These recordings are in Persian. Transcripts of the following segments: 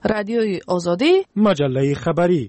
رادیوی آزادی، مجله خبری.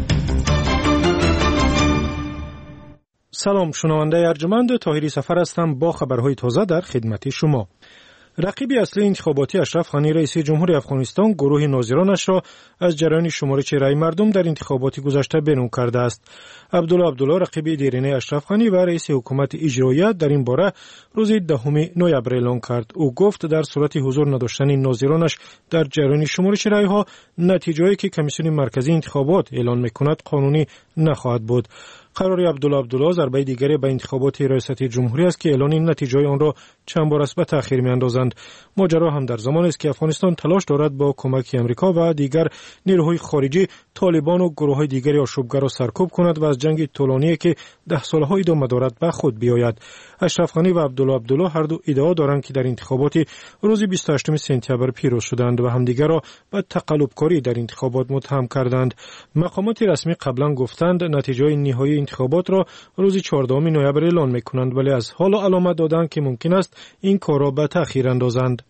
سلام، شنونده ارجمند، طاهری سفر هستم با خبرهای تازه در خدمت شما. رقیب اصلی انتخاباتی اشرف غنی رئیس جمهوری افغانستان گروه ناظرانش را از جریان شمارش رای مردم در انتخابات گذشته بیرون کرده است. عبدالله رقیب دیرینه اشرف غنی و رئیس حکومت اجرایی در این باره روز 10 نوامبر اعلان کرد. او گفت در صورت حضور نداشتن ناظرانش در جریان شمارش رای ها، نتیجه‌ای که کمیسیون مرکزی انتخابات اعلان می‌کند قانونی نخواهد بود. قرار عبدالله ضربه دیگری به انتخابات ریاست جمهوری است که اعلان نتیجه آن را چند بار است به تأخیر می‌اندازند. ماجرا هم در زمانی است که افغانستان تلاش دارد با کمک آمریکا و دیگر نیروهای خارجی طالبان و گروه‌های دیگری آشوبگر را سرکوب کند و از جنگ طولانی که 10 سال‌ها ادامه دارد به خود بیاید. اشرف غنی و عبدالله هر دو ادعا دارند که در انتخابات روز 28 سپتامبر پیروز شدند و همدیگر را به تقلب‌کاری در انتخابات متهم کردند. مقامات رسمی قبلا گفتند نتیجه نهایی انتخابات را روز 14 نوامبر اعلان می‌کنند، ولی از حال علامت دادند که ممکن است این کار را به تأخیر اندازند.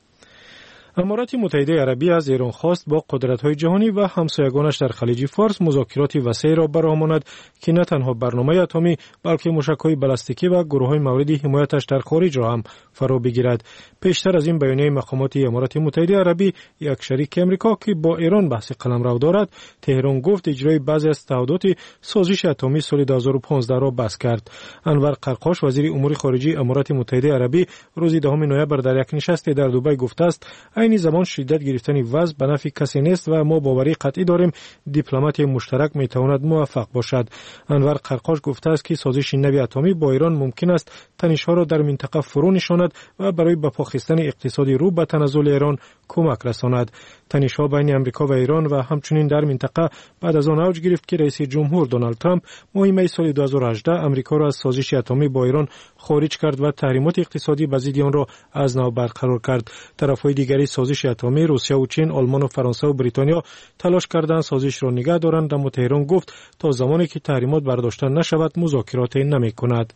امارات متحده عربی از ایران خواست با قدرت‌های جهانی و همسایگانش در خلیج فارس مذاکرات وسیع را برآورد که نه تنها برنامه اتمی بلکه موشک‌های بالستیکی و گروه‌های مورد حمایتش در خارج را هم فرا بگیرد. پیشتر از این بیانیه مقامات امارات متحده عربی، یک شریک آمریکا که با ایران بحث قلمرو دارد، تهران گفت اجرای بعضی از تعهدات سازش اتمی سال 2015 را بس کرد. انور قرقاش وزیر امور خارجه امارات متحده عربی روز 10 نوامبر در یک نشست در دبی گفته است این زمان شدت گرفتن وضع به نفع کسی نیست و ما باوری قطعی داریم دیپلمات مشترک میتواند موفق باشد. انور قرقاش گفته است که سازش نوی اتمی با ایران ممکن است تنش‌ها را در منطقه فرو نشاند و برای به پا خستن اقتصادی رو به تنزل ایران کمک رساند. تنش‌ها بین آمریکا و ایران و همچنین در منطقه بعد از آن اوج گرفت که رئیس جمهور دونالد ترامپ ماه می سال 2018 آمریکا را از سازش اتمی با ایران خارج کرد و تحریمات اقتصادی به ضد آن را از نو برقرار کرد. طرف‌های دیگری سازش اتمی روسیه و چین، آلمان و فرانسه و بریتانیا تلاش کردند سازش را نگه دارند، اما تهران گفت تا زمانی که تحریمات برداشته نشود مذاکرات نمی‌کند.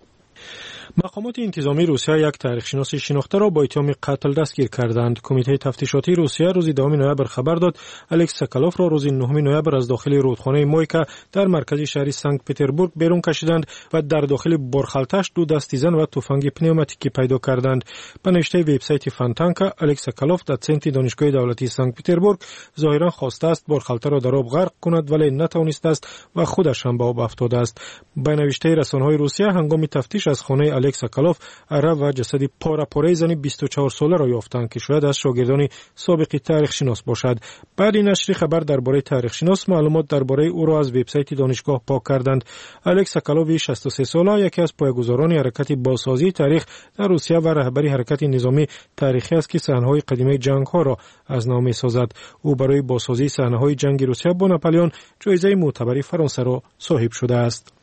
مقامات انتظامی روسیه یک تاریخ‌شناس شناخته را با اتهام قتل دستگیر کردند. کمیته تفتیشاتی روسیه روز 10 نوامبر خبر داد الکس ساکالوف را روز 9 نوامبر از داخل رودخانه مویکا در مرکز شهر سنت پتربورگ بیرون کشیدند و در داخل بارخالتش 2 دستیزن و تفنگ پنیوماتیکی پیدا کردند. به نوشته وبسایت فانتانکا، الکس ساکالوف دوسنت دانشگاه دولتی سنت پتربورگ ظاهرا خواسته است بارخالته را در آب غرق کند ولی نتوانسته است و خودش هم به آب افتاده است. به نوشته رسانه‌های روسیه هنگام تفتیش از خانه الکس ساکالوف عرب و جسد پاره زنی 24 ساله را یافتند که شاید از شاگردان سابق تاریخ شناس باشد. بعد نشر خبر درباره تاریخ شناس معلومات درباره او را از وبسایت دانشگاه پاک کردند. الکس ساکالوف 63 ساله یکی از پایه‌گذاران حرکت بازسازی تاریخ در روسیه و رهبری حرکت نظامی تاریخی است که صحنه‌های قدیمی جنگ‌ها را از نو می‌سازد. او برای بازسازی صحنه‌های جنگ روسیه با ناپلئون جایزه معتبری فرانسه را صاحب شده است.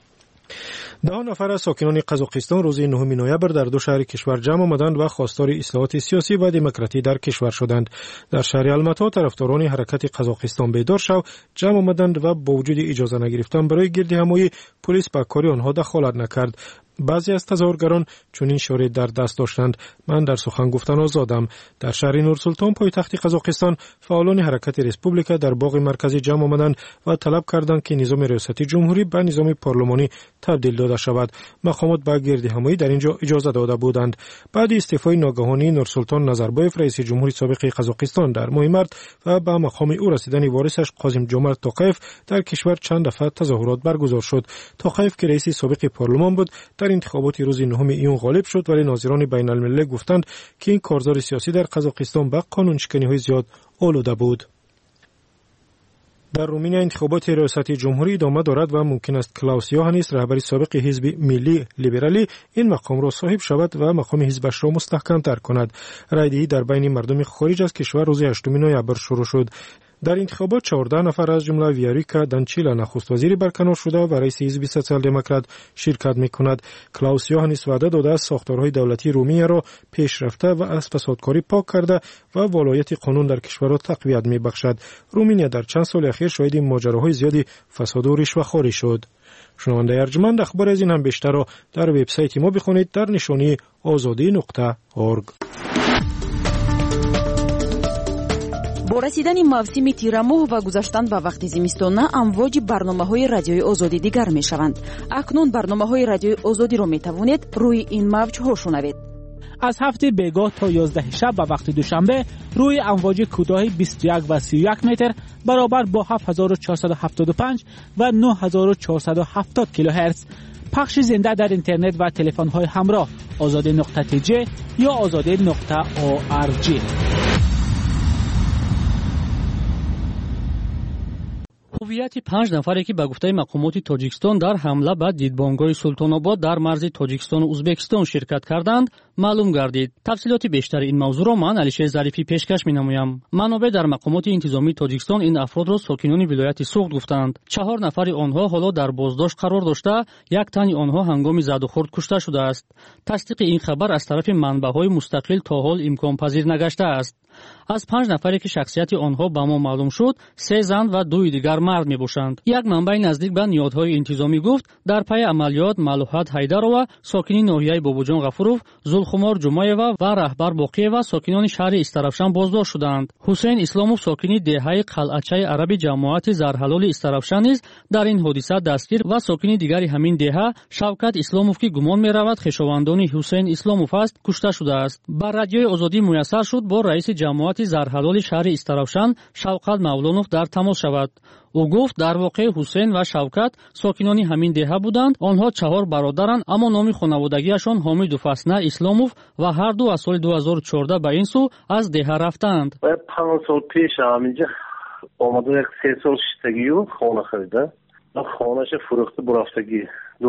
10 نفر از ساکنان قزاقستان روز 9 نوامبر در 2 شهر کشور جمع آمدند و خواستار اصلاحات سیاسی و دموکراسی در کشور شدند. در شهر الماتا طرفداران حرکت قزاقستان بیدار شو جمع آمدند و با وجود اجازه نگرفتن برای گردهمایی، پلیس به کار آنها دخالت نکرد. بعضی از تظاهرگران چنین شعاری در دست داشتند: من در سخن گفتن آزادم. در شهر نورسلطان پایتخت قزاقستان فعالان حرکت ریسپوبلیکا در باغ مرکزی جمع آمدند و طلب کردند که نظام ریاستی جمهوری به نظام پارلمانی تبدیل داده شود. مقامات به گردهمایی در اینجا اجازه داده بودند. بعد استعفای ناگهانی نورسلطان نظربایف رئیس جمهوری سابق قزاقستان در ماه مارس و به مقام او رسیدن وارثش قاسم جمرت توقیف در کشور چند دفعه تظاهرات برگزار شد. توقیف که رئیس سابق پارلمان بود در انتخابات روز 9 ایون غالب شد، ولی ناظران بین المللی گفتند که این کارزار سیاسی در قزاقستان به قانونشکنی‌های زیاد آلوده بود. در رومانیا انتخابات ریاست جمهوری ادامه دارد و ممکن است کلاوس یوهانیس رهبر سابق حزب ملی لیبرالی این مقام را صاحب شود و مقام حزبش را مستحکم تر کند. رایدهی در بین مردم خارج از کشور روز 8 نوامبر شروع شد. در انتخابات 14 نفر از جمله ویاریکا دانچیلا نخست وزیر برکنار شده و رئیس حزب سوسیال دموکرات شرکت می‌کند. کلاوس یوهانیس وعده داده است ساختارهای دولتی رومانیا را پیشرفته و از فسادکاری پاک کرده و ولایت قانون در کشور را تقویت می‌بخشد. رومانیا در چند سال اخیر شاهد ماجراهای زیادی فساد و رشوه‌خواری شد. شنونده ارجمند، اخبار از این هم بیشتر را در وبسایت ما بخونید در نشانی azadi.org. با رسیدن موسم تیر ماه و گذشتن به وقت زمستان امواج برنامه‌های رادیوی آزادی دیگر می‌شوند. اکنون برنامه‌های رادیوی آزادی را می‌توانید روی این موج‌ها شنوید. از هفته بیگاه تا 11 شب به وقت دوشنبه روی امواج کوتاه 21 و 31 متر برابر با 7475 و 9470 کیلوهرتز پخش زنده در اینترنت و تلفن‌های همراه azade.tj یا azade.org. هویت 5 نفری که به گفته مقامات تاجیکستان در حمله به دیدبانگاه سلطان آباد در مرز تاجیکستان و ازبکستان شرکت کردند معلوم گردید. تفصیلات بیشتر این موضوع را من علیشیر ظریفی پیشکش می‌نمایم. منابع در مقامات انتظامی تاجیکستان این افراد را ساکنان ولایت سوخت گفتند. 4 نفر آنها حالا در بازداشت قرار داشته، یک تن آنها هنگام زد و خورد کشته شده است. تصدیق این خبر از طرف منبع‌های مستقل تا حال امکان پذیر نگشته است. از 5 نفری که شخصیت آنها به ما معلوم شد، 3 زن و 2 دیگر مرد میباشند. یک منبع نزدیک به نیادهای انتظامی گفت در پی عملیات ملوحت حیدرова ساکنی ناحیه بابوجان غفورов، زلخمار جمایeva و رهبر باقیeva ساکنان شهر استرافشان بازداشت شدند. حسین اسلامов ساکنی دهه قلعه‌چه عربی جماعت زرحلال استرافشان نیز در این حادثه دستگیر و ساکنی دیگری همین دهه شوکت اسلامов که گمان می‌رود خویشاوندان حسین اسلامov است کشته شده است. بر رادیوی آزادی میسر شد با رئیس جماعت زرحلال شهر استرافشان شوکت مولانов در تماس شود. او گفت در واقع حسین و شوکت ساکنان همین دهه بودند. آنها 4 برادرند، اما نام خانوادگیشان حامد و فسنه اسلامov و هر دو از سال 2014 به این سو از دهه رفتند. 5 سال پیش همینجا آمده 3 سال شدگی و خانه خریده. خانه‌اش فروخته برفتگی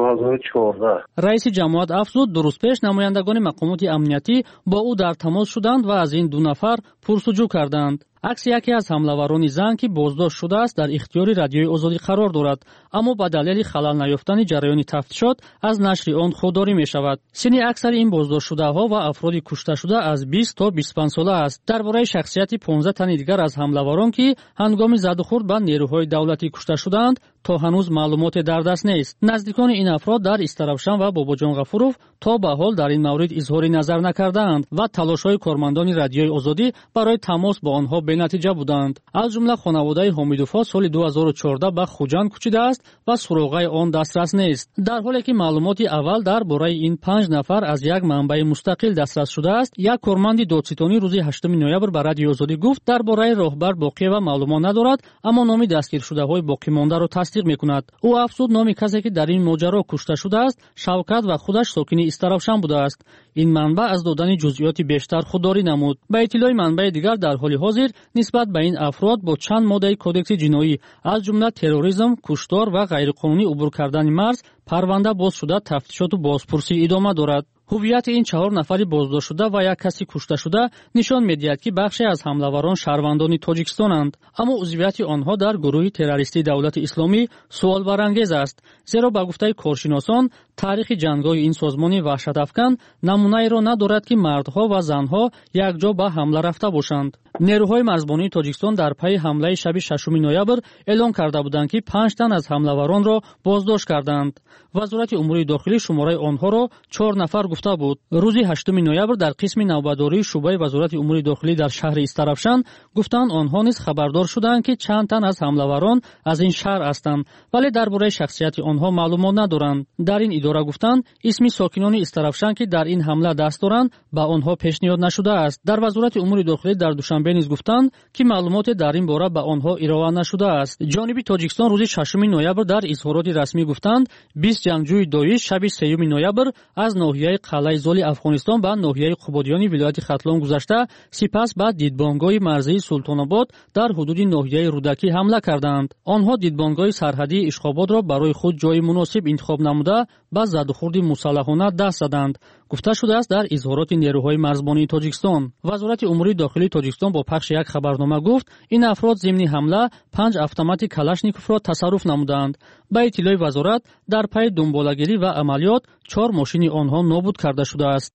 2014. رئیس جماعت افزود درست پیش نمایندگان مقامات امنیتی با او در تماس شدند و از این 2 نفر پرسجو کردند. عکس یکی از حمله‌وران زن که بازداشت شده است در اختیار رادیوی آزادی قرار دارد، اما با دلیل خلل نیافتن جریان تفتیشات از نشر آن خودداری می‌شود. سن اکثر این بازداشت شده‌ها و افراد کشته شده از 20 تا 25 ساله است. درباره شخصیت 15 تن دیگر از حمله‌وران که هنگام زد و خورد به نیروهای دولتی کشته شدند تا هنوز معلومات در دست نیست. نزدیکان این افراد در استرافشان و بابوجان غفورov تا به حال در این مورد اظهار نظر نکردند و تلاش‌های کارمندان رادیوی آزادی برای تماس با آنها بی‌نتیجه بودند. از جمله خانواده حمیدوفا سال 2014 به خوجند کوچیده است و سراغ آن دسترس نیست. در حالی که معلومات اول درباره این 5 نفر از یک منبع مستقل دسترس شده است، یک کارمند دادستانی روز 8 نوامبر به رادیوی آزادی گفت درباره راهبر باقی و معلومات ندارد، اما نام دستگیر شده‌های باقی مانده را تصدیق می‌کند. او افزود نام کسی که در این ماجرا کشته شده است شوکت و خودش ساکن استرافشان بوده است. این منبع از دادن جزئیات بیشتر خودداری نمود. به اطلاع منبع دیگر در حال حاضر نسبت به این افراد با چند ماده کدکس جنایی از جمله تروریسم، کشتار و غیرقانونی عبور کردن مرز پرونده باز شده تفتیشات و بازپرسی ادامه دارد. هویت این 4 نفری بازداشت شده و یک کسی کشته شده نشان می‌دهد که بخشی از حمله‌وران شهروندان تاجیکستانند، اما عضویت آنها در گروه تروریستی دولت اسلامی سوال برانگیز است، زیرا به گفته کارشناسان تاریخ جنگ‌های این سازمان وحشت‌افکن نمونه‌ای را ندارد که مردها و زنها یکجا به حمله رفته باشند. نیروهای مرزبانی تاجیکستان در پی حمله شب 6 نوامبر اعلام کرده بودند که 5 تن از حمله‌وران را بازداشت کردند. وزارت امور داخلی شماره آنها را 4 نفر گفته بود. روز 8 نوامبر در قسم نوبتداری شعبه وزارت امور داخلی در شهر استرافشان گفتند آنها نیز خبردار شدند که چند تن از حمله‌وران از این شهر هستند، ولی درباره شخصیت آنها معلومات ندارند. در این اداره گفتند اسم ساکنان استرافشان که در این حمله دست دارند با آنها پیشنهاد نشده است. در وزارت امور داخلی در دوشنبه نیز گفتند که معلومات در این باره به آنها ارائه نشده است. جانب تاجیکستان روز 6 نوامبر در اظهارات رسمی گفتند 20 جنگجوی داعش شب 3 نوامبر از ناحیه قلعه زال افغانستان به ناحیه قبادیانی ولایت ختلان گذشته، سپس به دیدبانگاه مرزی سلطان آباد در حدود ناحیه رودکی حمله کردند. آنها دیدبانگاه سرحدی اشخاباد را برای خود جای مناسب انتخاب نموده به زد و خورد مسلحانه دست زدند. گفته شده است در اظهارات نیروهای مرزبانی تاجیکستان. وزارت امور داخلی تاجیکستان با پخش یک خبرنامه گفت این افراد ضمن حمله 5 اتومات کلاشنیکوف را تصرف نمودند. به اطلاع وزارت در پی دنبالگیری و عملیات 4 ماشین آنها نابود کرده شده است.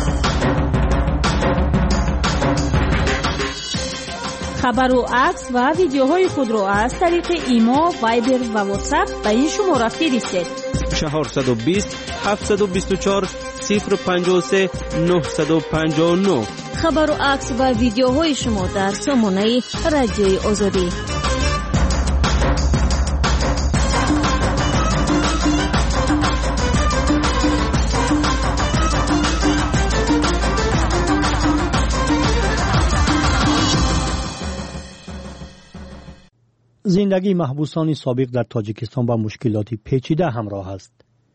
خبر و عکس و ویدیوهای خود را از طریق ایما، وایبر و واتساپ به این شماره فرستید: 420 724 053 959 خبر و عکس و ویدیوهای شما در سامانه رادیوی آزادی. زندگی محبوسان سابق در تاجیکستان با مشکلات پیچیده همراه است.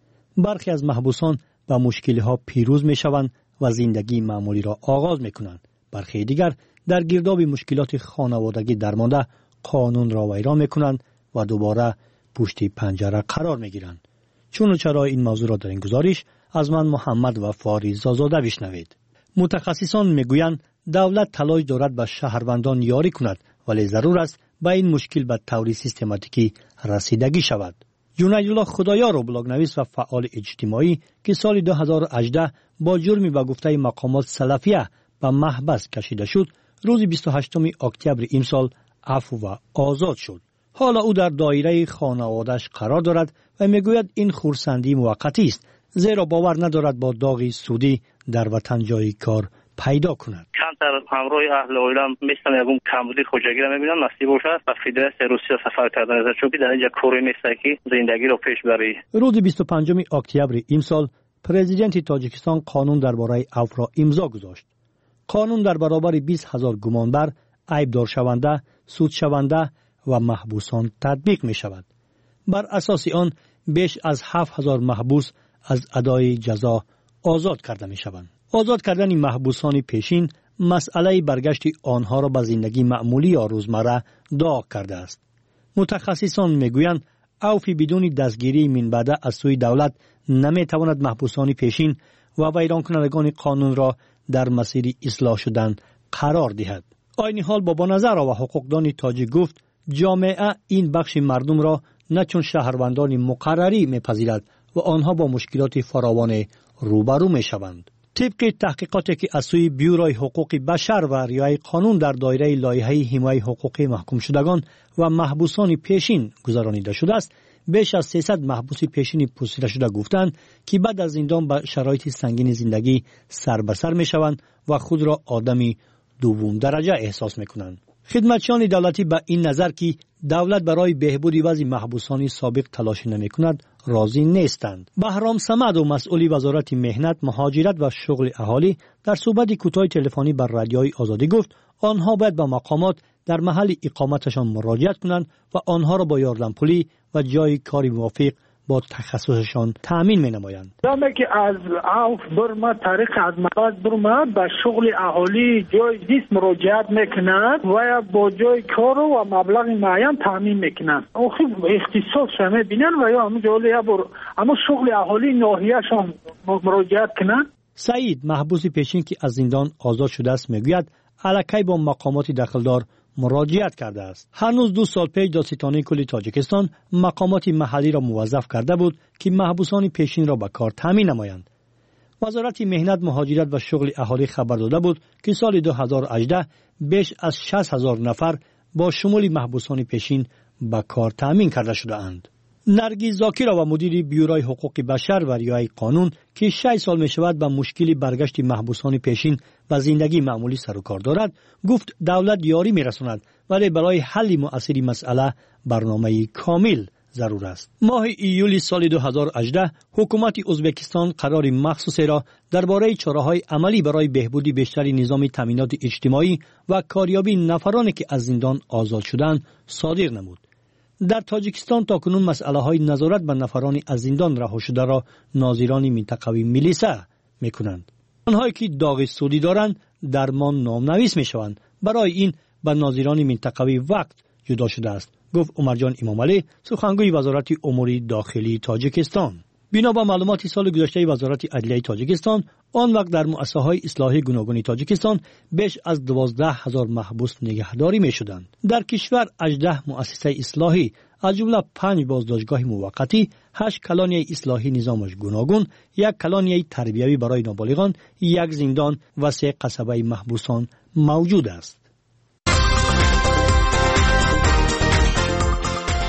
برخی از محبوسان با مشکل‌ها پیروز می‌شوند و زندگی معمولی را آغاز می‌کنند. برخی دیگر در گرداب مشکلات خانوادگی درمانده قانون را ویران می‌کنند و دوباره پشت پنجره قرار می‌گیرند. چون و چرای این موضوع را در این گزارش از من محمد وفاری زازاده بشنوید. متخصصان می‌گویند دولت تلاش دارد به شهروندان یاری کند، ولی ضرور است با این مشکل به طور سیستماتیکی رسیدگی شود. جنیدالله خدایار بلاگنویس و فعال اجتماعی که سال 2018 با جرم به گفته مقامات سلفیه به محبس کشیده شد، روز 28 اکتبر امسال عفو و آزاد شد. حالا او در دایره خانواده‌اش قرار دارد و میگوید این خرسندی موقتی است، زیرا باور ندارد با داغ سودی در وطن جای کار پیدا کند. کمتر همراه اهل اویلم میستم یکم کمبودی خوجگی را میبینم نصیب باشد و فدراسیون روسیه سفر کردن از چون که در اینجا کوری نیست که زندگی رو پیش بری. روز 25 اکتبر امسال پرزیدنت تاجیکستان قانون درباره عفو را امضا گذاشت. قانون در برابر 20,000 گمانبر، عیبدار شونده، سود شونده و محبوسان تطبیق می شود. بر اساس آن بیش از 7,000 محبوس از ادای جزا آزاد کرده می شوند. آزاد کردن محبوسان پیشین مسئله برگشت آنها را به زندگی معمولی یا روزمره داغ کرده است. متخصصان میگویند عفو بدون دستگیری من بعد از سوی دولت نمیتواند محبوسان پیشین و ویران کنندگان قانون را در مسیر اصلاح شدن قرار دهد. عین حال بابا نظر و حقوقدان تاجیک گفت جامعه این بخش مردم را نه چون شهروندان مقرری میپذیرد و آنها با مشکلات فراوان روبرو میشوند. طبق تحقیقاتی که از سوی بیوروی حقوق بشر و رعایت قانون در دایره لایحه حمایت حقوق محکوم شدگان و محبوسان پیشین گذرانیده شده است، بیش از 300 محبوس پیشین پرسیده شده گفتند که بعد از زندان به شرایط سنگین زندگی سر به سر میشوند و خود را آدمی دوم درجه احساس میکنند. خدمتچیان دولتی به این نظر که دولت برای بهبود وضع محبوسان سابق تلاش نمی‌کند راضی نیستند. بهرام صمد و مسئول وزارت مهنت، مهاجرت و شغل اهالی در صحبت کوتاه تلفنی بر رادیوی آزادی گفت آنها باید به مقامات در محل اقامتشان مراجعت کنند و آنها را با یاردن پولی و جای کاری موافق با تخصصشان تامین می‌نمایند. زمانی که از عفو برما طریق از مقاصد برما به شغل اهالی جای دیست مراجعت میکنند و با جای کار و مبلغ معین تامین میکنند. آخه اختصاص شما بینن و یا همون جولی اما شغل اهالی ناحیه‌شان مراجعت کنند. سعید محبوس پیشین که از زندان آزاد شده است میگوید الکی با مقامات دخلدار مراجعت کرده است. هنوز 2 سال پیش دادستانی کل تاجیکستان مقامات محلی را موظف کرده بود که محبوسان پیشین را به کار تامین نمایند. وزارت مهنت، مهاجرت و شغل اهالی خبر داده بود که سال 2018 بیش از 60,000 نفر با شمول محبوسان پیشین به کار تامین کرده شده اند. نرگس زاکرا و مدیر بیوروی حقوق بشر و رعایت قانون که 6 سال می شود به مشکل برگشت محبوسان پیشین و زندگی معمولی سر و کار دارد، گفت دولت یاری می رساند ولی برای حل مؤثر مسئله برنامه کامل ضرور است. ماه ایولی سال 2018 حکومت ازبکستان قرار مخصوصی را درباره چاره‌های عملی برای بهبود بیشتر نظام تامینات اجتماعی و کاریابی نفرانی که از زندان آزاد شدند صادر نمود. در تاجیکستان تاکنون مسئله‌های نظارت بر نفران از زندان رها شده را ناظران منطقوی میلیسه میکنند. آنهایی که داغ سودی دارند درمان نامنویس میشوند. برای این به ناظران منطقوی وقت جدا شده است، گفت عمرجان امامعلی، سخنگوی وزارت امور داخلی تاجیکستان. بنا به معلومات سال گذشته وزارت عدلیه تاجیکستان، آن وقت در مؤسسه‌های اصلاحی گوناگون تاجیکستان بیش از 12,000 محبوس نگهداری می‌شدند. در کشور 18 مؤسسه اصلاحی از جمله 5 بازداشتگاه موقتی، 8 کلانیه اصلاحی نظامش گوناگون، 1 کلانیه تربیوی برای نابالغان، 1 زندان و 3 قصبه محبوسان موجود است.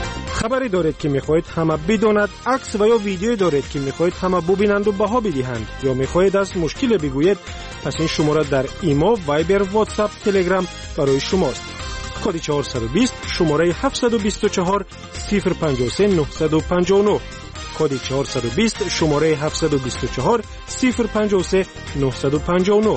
خبری دارید که میخواهید همه بداند، عکس و یا ویدیویی دارید که میخواهید همه ببینند و بها بدهند، یا میخواهید از مشکل بگویید، پس این شماره در ایما، وایبر، واتساپ، تلگرام برای شماست. کد 420 شماره 724 053 959. کد 420 شماره 724 053 959.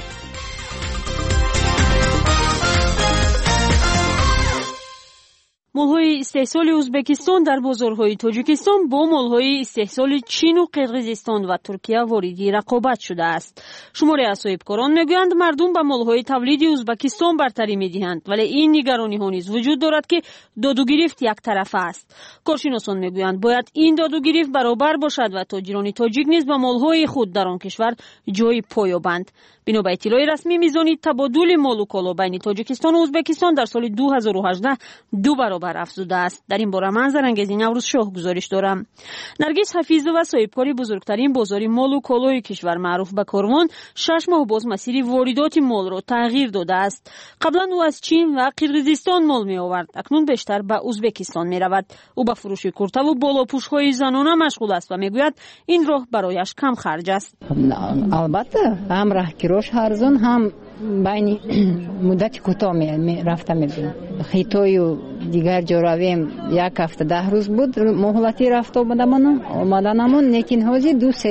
молҳои истеҳсоли ӯзбекистон дар бозорҳои тоҷикистон бо молҳои истеҳсоли чину қирғизистон ва туркия воридӣ рақобат шудааст. шуморе аз соҳибкорон мегӯянд, мардум ба молҳои тавлиди ӯзбекистон бартарӣ медиҳанд, вале ин нигарониҳо низ вуҷуд дорад, ки додугирифт яктарафа аст. коршиносон мегӯянд, бояд ин додугирифт баробар бошад ва тоҷирони тоҷик низ ба молҳои худ дар он кишвар ҷойи по ёбанд. бино ба иттилои расмӣ мизони табодули молу коло байни тоҷикистону ӯзбекистон дар соли 2018 ду баробар афзудааст. дар ин бора ман Зарангези Наврӯзшоҳ гузориш дорам. Наргиз Ҳафизова, соҳибкори бузургтарин бозори молу колои кишвар маъруф ба Корвон, 6 моҳ боз масири воридоти молро тағйир додааст. қаблан ӯ аз Чин ва Қирғизистон мол меовард, акнун бештар ба Ӯзбекистон меравад. ӯ ба фурӯши куртаву болопӯшҳои занона машғул аст ва мегӯяд, ин роҳ барояш камхарҷ аст. албатта ҳам раҳкирош арзон, ҳам байни муддати кӯтоҳ рафта мебинем. хитою дигар ҷо равем 1 ҳафта 10 рӯз буд моҳлати рафта омаданамон, лекин ҳозир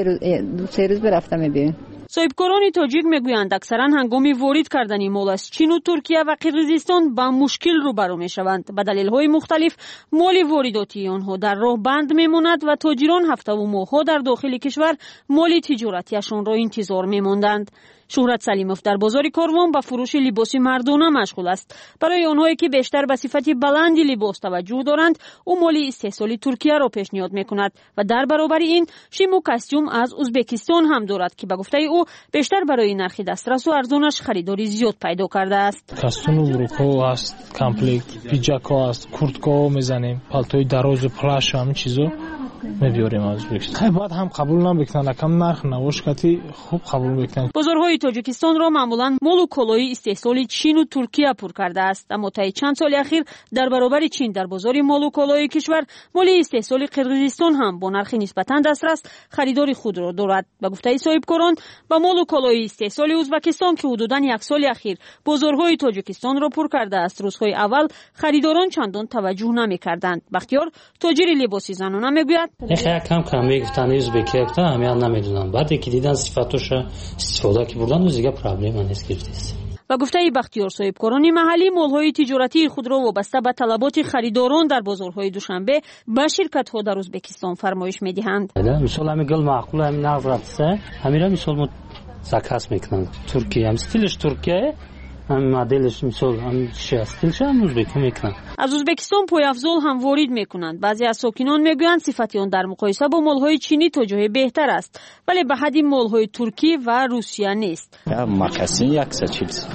2-3 рӯз рафта мебинем. соҳибкорони тоҷик мегӯянд, аксаран ҳангоми ворид кардани мол аз Чину, Туркия ва Қирғизистон ба мушкил рӯбарӯ мешаванд. ба далелҳои мухталиф моли воридоти онҳо дар роҳ банд мемонад ва тоҷирон ҳафтаву моҳҳо дар дохили кишвар моли тиҷоратиашонро интизор мемонданд. шуҳрат Салимов дар бозори Корвон ба фурӯши либоси мардона машғул аст. барои онҳое ки бештар ба сифати баланди либос таваҷҷӯҳ доранд, ӯ моли истеҳсоли Туркияро пешниҳод мекунад ва дар баробари ин шиму костюм аз Ӯзбекистон ҳам дорад, ки ба гуфтаи ӯ бештар барои нархи дастрасу арзонаш харидори зиёд пайдо кардааст. костюм бурукҳо аст, комплект пиҷакҳо аст, курткаҳо мезанем, палтои дарозу плаш, ҳамин чизо мебиёрем аз Ӯзбекистон. баъд ҳам қабул намекунанд, акам нарх навошкати хуб қабул мекунанд. бозорҳои тоҷикистонро маъмулан молу колои истеҳсоли Чину Туркия пур кардааст, аммо таи чанд соли ахир дар баробари Чин дар бозори молу колои кишвар моли истеҳсоли Қирғизистон ҳам бо нархи нисбатан дастрас харидори худро дорад. ба гуфтаи соҳибкорон, ба молу колои истеҳсоли Ӯзбекистон, ки ҳудудан 1 соли ахир бозорҳои тоҷикистонро пур кардааст, рӯзҳои аввал харидорон чандон таваҷҷӯҳ намекарданд. бахтиёр, тоҷири либоси занона, мегӯяд, якам мегуфтанд ӯзбекия гуфтанд, ҳамеян намедонанд. баъде ки дидан сифатоша истифода ки бурдан, ӯзига проблема нест гирифтест. ба гуфтаи Бахтиёр, соҳибкорони маҳаллӣ молҳои тиҷоратии худро вобаста ба талаботи харидорон дар бозорҳои Душанбе ба ширкатҳо дар Ӯзбекистон фармоиш медиҳанд. мисол ҳами гул маъқул, ҳами нағз рафтса, ҳамира мисол мо заказ мекунанд. Туркия ҳам стилиш Туркия, ҳам моделиш мисол ҳам стилиш ҳам Ӯзбекӣ мекунанд. аз Ӯзбекистон пойафзол ҳам ворид мекунанд. баъзе аз сокинон мегӯянд, сифати он дар муқоиса бо молҳои чинӣ то ҷоҳе беҳтар аст, вале ба ҳадди молҳои туркӣ ва Русия нест. макасин 140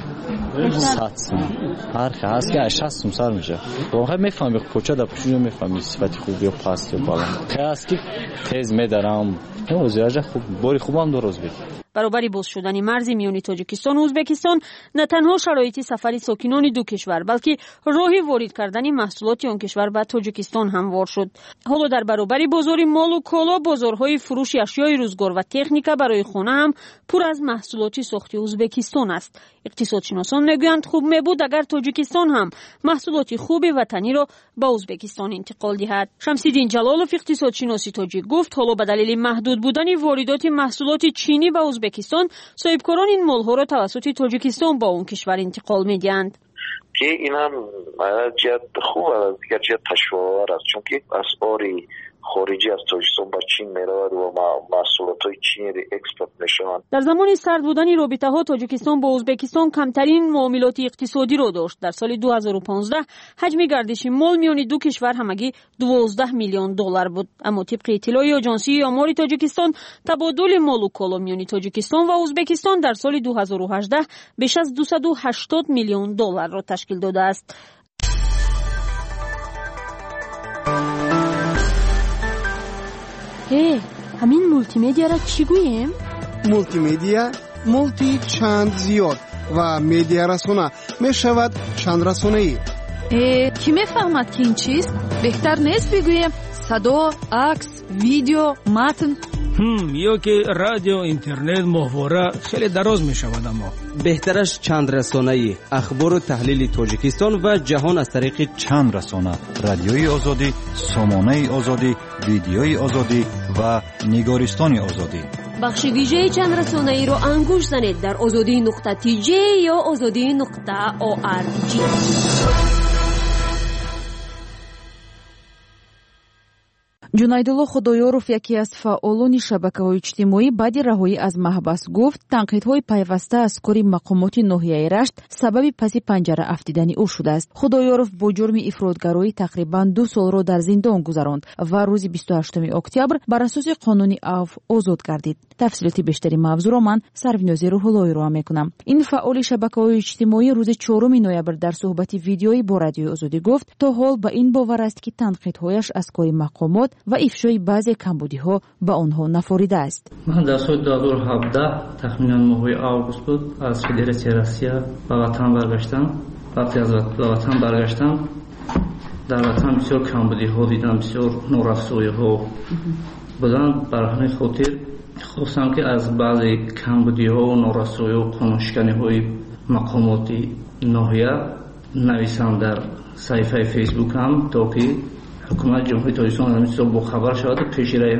100 сум ҳархи ҳаст ки 60 сум сар меша. воқеъ мефаҳми поча да пӯшида мефаҳми сифати хуб ё паст ё баланд. ҳаст ки тез медарам. озиража хуб бори хубам дор Ӯзбек. баробари боз шудани марзи миёни Тоҷикистону Ӯзбекистон на танҳо шароити сафари сокинони ду кишвар, балки роҳи ворид кардани маҳсулоти он кишвар ба Тоҷикистон ҳамвор шуд. ҳоло дар баробари бозори молу коло, бозорҳои фурӯши ашёи рӯзгор ва техника барои хона ҳам пур аз маҳсулоти сохти Ӯзбекистон аст. иқтисодшиносон мегӯянд, хуб мебуд агар Тоҷикистон ҳам маҳсулоти хуби ватаниро ба Ӯзбекистон интиқол диҳад. Шамсиддин Ҷалолов, иқтисодшиноси тоҷик, гуфт ҳоло ба далели маҳдуд будани воридоти маҳсулоти чинӣ ба Ӯзбекистон, соҳибкорон ин молҳоро тавассути Тоҷикистон ба он кишвар интиқол медиҳанд. ки ин ҳам ҷиҳат хуб аст, дигар ҷиҳат ташвиқовар аст, чунки асъори хориҷӣ аз Тоҷикистон ба Чин меравад ва маҳсулотҳои чиниро экспорт мешаванд. дар замони сард будани робитаҳо Тоҷикистон бо Ӯзбекистон камтарин муомилоти иқтисодиро дошт. дар соли 2015 ҳаҷми гардиши мол миёни ду кишвар ҳамагӣ $12 миллион буд. аммо тибқи иттилои оҷонсии омори Тоҷикистон, табодули молу коло миёни Тоҷикистон ва Ӯзбекистон дар соли 2018 беш аз $280 миллион ташкил додааст. ҳамин мултимедиаро чӣ гӯем? мултимедия мулти чанд зиёд ва медиарасона мешавад чандрасонаӣ. کی میفهمد که این چیست؟ بهتر نیست بگویم صدا، عکس، ویدیو، متن. یا که رادیو، اینترنت، ماهواره خیلی دراز می شود. اما بهترش چند رسانه‌ای اخبار و تحلیل تاجیکستان و جهان از طریق چند رسانه: رادیوی آزادی، سامانه آزادی، ویدیوی آزادی و نگارستان آزادی. بخش ویژه چند رسانه‌ای رو انگوش زنید در azadi.tj یا azadi.org. ҷунайдулло худоёров, яке аз фаъолони шабакаҳои иҷтимоӣ, баъди раҳоӣ аз маҳбас гуфт, танқидҳои пайваста аз кори мақомоти ноҳияи Рашт сабаби паси панҷара афтидани ӯ шудааст. худоёров бо ҷурми ифротгароӣ тақрибан 2 солро дар зиндон гузаронд ва рӯзи 28 октябр бар асоси қонуни афв озод гардид. тафсилоти бештари мавзӯъро ман Сарвинозе Рӯҳуллоҳӣ роҳа мекунам. ин фаъоли шабакаҳои иҷтимоӣ рӯзи 4 ноябр дар суҳбати видеоӣ бо Радиои Озодӣ гуфт, то ҳол ба ин бовар аст ки танқидҳояш аз кори мақомот ва ифшои баъзе камбудиҳо ба онҳо нафоридааст. ман дар соли 2017 тахминан моҳи август буд аз Федератсияи Россия ба ватан баргаштам. вақте аз ватан баргаштам, дар ватан бисёр камбудиҳо дидам, бисёр норасоиҳо буданд. бар ҳамин хотир хостам ки аз баъзе камбудиҳо, норасоиҳо, қонуншиканиҳои мақомоти ноҳия нависам дар саҳифаи фейсбукам, то ки ҳукумати ҷумҳурии Тоҷикистон аз ин чизҳо бохабар шавад ва пешгирии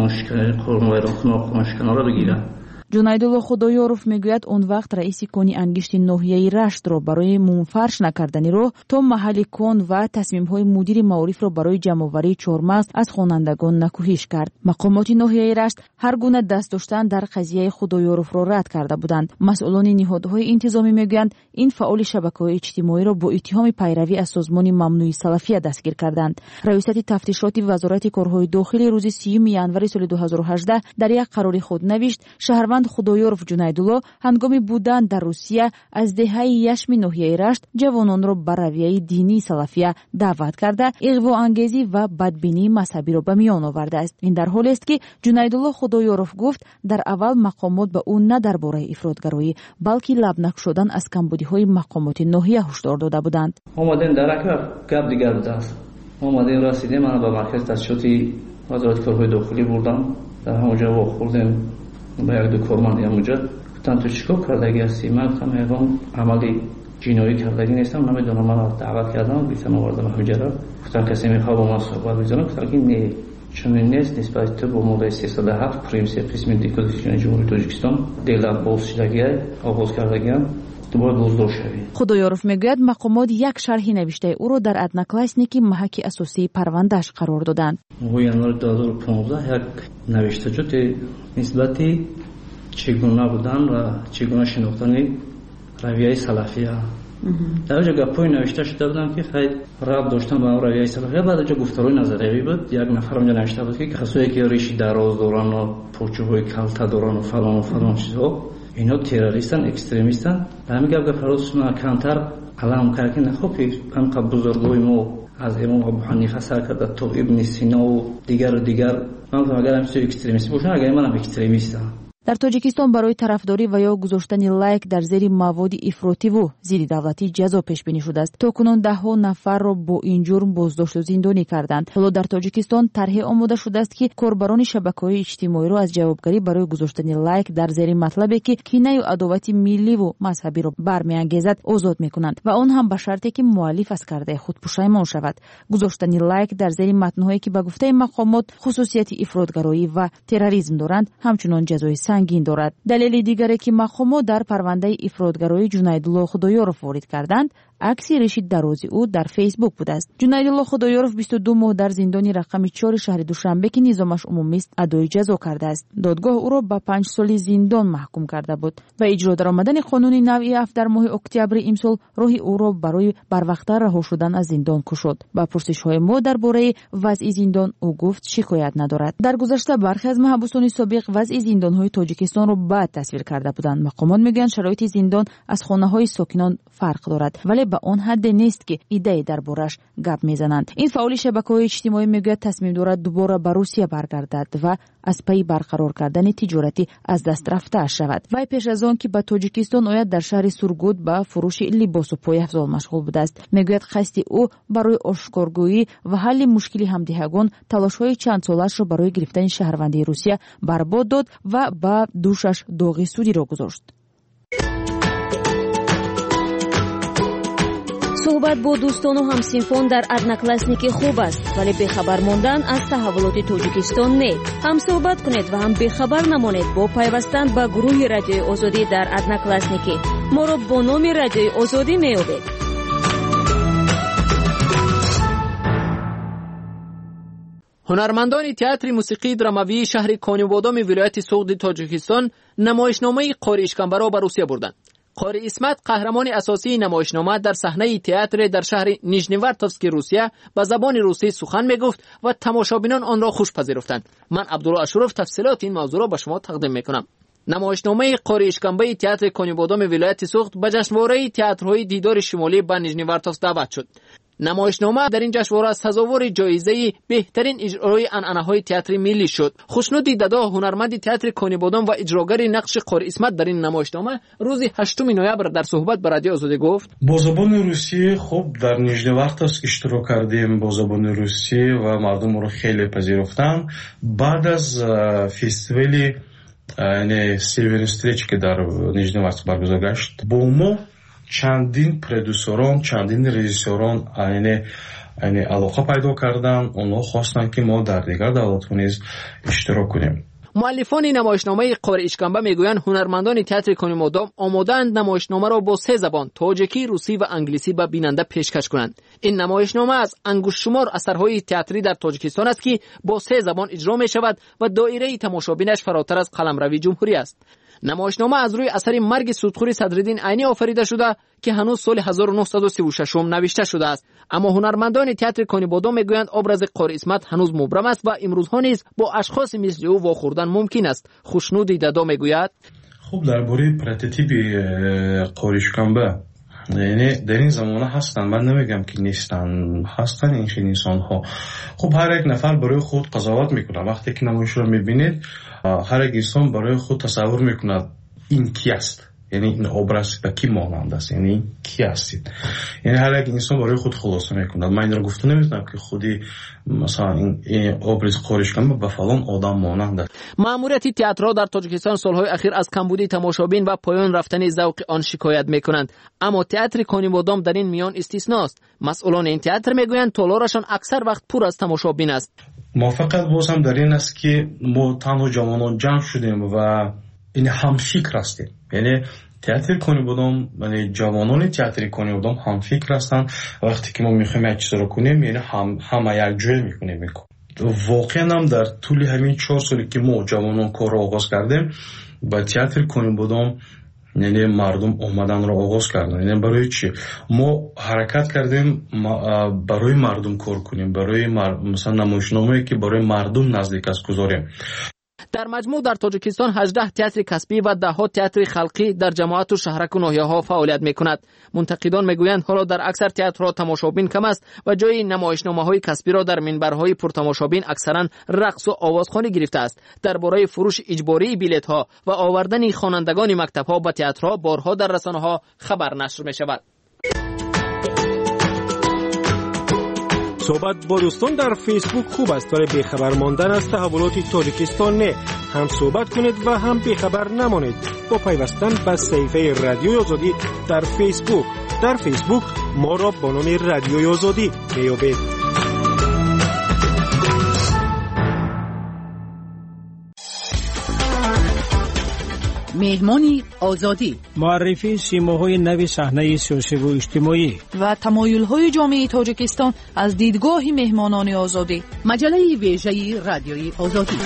қонуншиканоро бигирад. ҷунайдулло худоёров мегӯяд он вақт раиси кони ангишти ноҳияи Раштро барои мунфарш накардани роҳ то маҳалли кон ва тасмимҳои мудири маорифро барои ҷамъоварии чормағз аз хонандагон накӯҳиш кард. мақомоти ноҳияи Рашт ҳар гуна даст доштан дар қазияи худоёровро рад карда буданд. масъулони ниҳодҳои интизомӣ мегӯянд ин фаъоли шабакаҳои иҷтимоиро бо иттиҳоми пайравӣ аз созмони мамнӯи Салафия дастгир карданд. раёсати тафтишоти вазорати корҳои дохилӣ рӯзи 30 январи соли 2018 дар як қарори худ навишт, шаҳрванд худоёров Ҷунайдулло ҳангоми будан дар Русия аз деҳаи яшми ноҳияи Рашт ҷавононро ба равияи динии Салафия даъват карда, иғвоангезӣ ва бадбинии мазҳабиро ба миён овардааст. ин дар ҳолест ки Ҷунайдулло худоёров гуфт, дар аввал мақомот ба ӯ на дар бораи ифротгароӣ, балки лабнак шудан аз камбудиҳои мақомоти ноҳия ҳушдор дода буданд. омадем дар як гап дигар будааст. омадем расидем, мана ба маркази тафтишоти вазорати корҳои дохилӣ бурдам. дар ҳамонҷо вохӯрдем ба як-ду корманд ҳамонҷо. гуфтанд ту чӣ кор кардагӣ ҳастӣ? ман гуфтам ягон амали ҷиноӣ кардагӣ нестам, намедонам. мана даъват кардам, гуфтам овардам ҳаминҷаро. гуфтам касе мехоҳад бо ман суҳбат бизанад? гуфтам ки не, чунин нест. нисбати ту бо моддаи 307 принсип қисми Конститутсияи ҷумҳурии Тоҷикистон дела бозшидагӣ оғоз кардагиам, ту бояд боздошт шавӣ. худоёров мегӯяд мақомот як шарҳи навиштаи ӯро дар одноклассники маҳаки асосии парвандааш қарор доданд. моҳи январи 2015 як навиштаҷоти нисбати чӣ гуна будан ва чӣ гуна шинохтани равияи Салафия. дар оҷо гапҳои навишта шуда буданд ки хай рабт доштан ба равияи Салафия. баъд оҷо гуфтарои назариявӣ буд. як нафар онҷо навишта буд ки касое ки риши дароз дорану почӯҳои калта дорану фалон чизҳо, ино террористан, экстремистан. ҳамин гап фаросуна камтар алам кард ки нахоб ки анқа бузургои мо аз имом Абу Ҳанифа сар карда то Ибн Сино дигар. ман агар ҳамчиzo экстремист бошам, агар манам экстремистам. дар тоҷикистон барои тарафдорӣ ва ё гузоштани лайк дар зери маводи ифротиву зидди давлатӣ ҷазо пешбинӣ шудааст. то кунун даҳҳо нафарро бо ин ҷурм боздошту зиндонӣ карданд. ҳоло дар тоҷикистон тарҳе омода шудааст ки корбарони шабакаҳои иҷтимоиро аз ҷавобгарӣ барои гузоштани лайк дар зери матлабе ки кинаю адовати милливу мазҳабиро бармеангезад озод мекунанд ва он ҳам ба шарте ки муаллиф аз кардаи худ пушаймон шавад. гузоштани лайк дар зери матнҳое ки ба гуфтаи мақомот хусусияти ифротгароӣ ва терроризм доранд ҳамчунон ҷазои сангин дорад. далели дигаре ки мақомот дар парвандаи ифротгароии Ҷунайдулло худоёров ворид карданд, акси риши дарози ӯ дар фейсбук будааст. Ҷунайдулло худоёров 22 моҳ дар зиндони рақами 4 шаҳри Душанбе ки низомаш умумист адои ҷазо кардааст. додгоҳ ӯро ба 5 соли зиндон маҳкум карда буд. ба иҷро даромадани қонуни нави аф дар моҳи октябри имсол роҳи ӯро барои барвақттар раҳо шудан аз зиндон кушод. ба пурсишҳои мо дар бораи вазъи зиндон ӯ гуфт шикоят надорад. дар гузашта бархе аз маҳбусони собиқ вазъи зиндонҳои тоҷикистонро баъд тасвир карда буданд. мақомот мегӯянд шароити зиндон аз хонаҳои сокинон фарқ дорад, вале به آن حد نیست که ایده دربارش گپ میزنند. این فعال شبکه‌های اجتماعی میگوید تصمیم دارد دوباره به روسیه برگردد و از پی برقرار کردن تجارتی از دست رفته شود. وی پیش از آن که به تاجیکستان آید در شهر سورگود به فروش لباس و پایافزال مشغول بوده است. میگوید قصد او برای آشکارگویی و حل مشکل همدیگران تلاش‌های چند سالش را برای گرفتن شهروندی روسیه برباد داد و به دوشش داغ سودی را گذاشت. صحبت با دوستان و همسینفون در ادناکلاسنیکی خوب است، ولی بخبر ماندن از تحولات تاجیکستان نه. هم صحبت کنید و هم بخبر نمانید با پیوستن به گروه رادیوی آزادی در ادناکلاسنیکی. ما را با نام رادیوی آزادی میابید. هنرمندان تئاتر موسیقی دراموی شهر کانیبادام ولایت سوغد تاجیکستان نمایشنامه قاری اشکمبه را به روسیه بردند. قاری اسمت قهرمان اساسی نمایشنامه در صحنه تئاتر در شهر نیژنیورتوفسک روسیه به زبان روسی سخن میگفت و تماشابینان آن را خوش پذیرفتند. من عبدالله اشرف تفصیلات این موضوع را به شما تقدیم میکنم. نمایشنامه قاری اشکمبه تئاتر کانیبادام ولایت سوغد به جشنواره تئاترهای دیدار شمالی به نیژنیورتوفسک دعوت شد. نمایشنامه در این جشنواره سزاوار جایزه بهترین اجرای انعنه‌های تئاتر ملی شد. خوشنودی دادا هنرمند تئاتر کانیبادام و اجراگر نقش قاری اسمت در این نمایشنامه روز 8 نوامبر در صحبت با رادیو آزادی گفت: با زبان روسی خوب در نیژنیورتوفسک اشتراک کردیم، با زبان روسی و مردم رو خیلی پذیرفتن. بعد از فستیوال سیلورستریچ که در نیژنیورتوفسک برگزار گشت، با ما چندین پرودوسران، چندین رژیسوران یعنی علاقه پیدا کردن. اونها خواستن که ما در دیگر دولت‌ها نیز اشتراک کنیم. مؤلفان نمایشنامه قاری اشکمبه میگویند هنرمندان تئاتر کانیبادام آماده‌اند نمایشنامه را با 3 زبان تاجیکی، روسی و انگلیسی به بیننده پیشکش کنند. این نمایشنامه از انگشت شمار اثرهای تئاتری در تاجیکستان است که با 3 زبان اجرا می شود و دایره تماشابینش فراتر از قلمروی جمهوری است. نمایشنامه از روی اثر مرگ سودخور صدرالدین عینی آفریده شده که هنوز سال 1936 نوشته شده است. اما هنرمندان تئاتر کانیبادام میگویند ابراز قاری اسمت هنوز مبرم است و امروزها نیز با اشخاص مثل او واخوردن ممکن است. خوشنودی دادا میگوید: خوب درباره پروتوتیپ قاری اشکمبه، یعنی در این زمانه هستن، من نمیگم که نیستن، هستن این انسان ها. خب هر یک نفر برای خود قضاوت میکنه. وقتی که نمایش رو میبینید هر یک انسان برای خود تصور میکند این کی است، یعنی این ابراز به کی مانند است، یعنی کی هستید. یعنی هر یک انسان برای خود خلاصه میکند. من این را گفته نمیتونم که خودی مثلا این ابراز قاری اشکمبه به فلان آدم مانند است. مأموریت تئاتر در تاجیکستان سالهای اخیر از کمبودی تماشابین و پایان رفتن ذوق آن شکایت میکنند، اما تئاتر کانیبادام در این میان استثناست. مسئولان این تئاتر میگویند تالارشان اکثر وقت پر از تماشابین است. موافقت بازم در این است که ما تنها جوانان جمع شدیم و این هم فکر هستیم. یعنی تئاتر کانیبادام، یعنی جوانان تئاتر کانیبادام هم فکر هستند. وقتی که ما میخوایم یک چیز رو کنیم، یعنی همه یک جای میکنیم. واقعا هم در طول همین 4 سالی که ما جوانان کار را آغاز کردیم با تئاتر کانیبادام، یعنی مردم اومدن را آغاز کردن. یعنی برای چی ما حرکت کردیم؟ برای مردم کار کنیم، برای مثلا نمایشنامه‌ای که برای مردم نزدیک است گذاریم. در مجموع در تاجیکستان 18 تئاتر کسبی و 10 تئاتر خلقی در جماعت و شهرک و ناحیه‌ها فعالیت می‌کند. منتقدان میگویند حالا در اکثر تئاترها تماشابین کم است و جای نمایشنامه‌های کسبی را در منبرهای پرتماشابین اکثرا رقص و آوازخوانی گرفته است. درباره فروش اجباری بلیط‌ها و آوردن خوانندگان مکتب‌ها به تئاترها بارها در رسانه‌ها خبر نشر می‌شود. صحبت با دوستان در فیسبوک خوب است، ولی بیخبر ماندن از تحولات تاجیکستان نه. هم صحبت کنید و هم بیخبر نمانید با پیوستن به صفحه رادیوی آزادی در فیسبوک. در فیسبوک ما را با نام رادیوی آزادی میابید. مهمانی آزادی، معرفی سیماهای نو صحنه سیاسی و اجتماعی و تمایل‌های جامعه تاجیکستان از دیدگاه مهمانان آزادی، مجله ویژه رادیوی آزادی.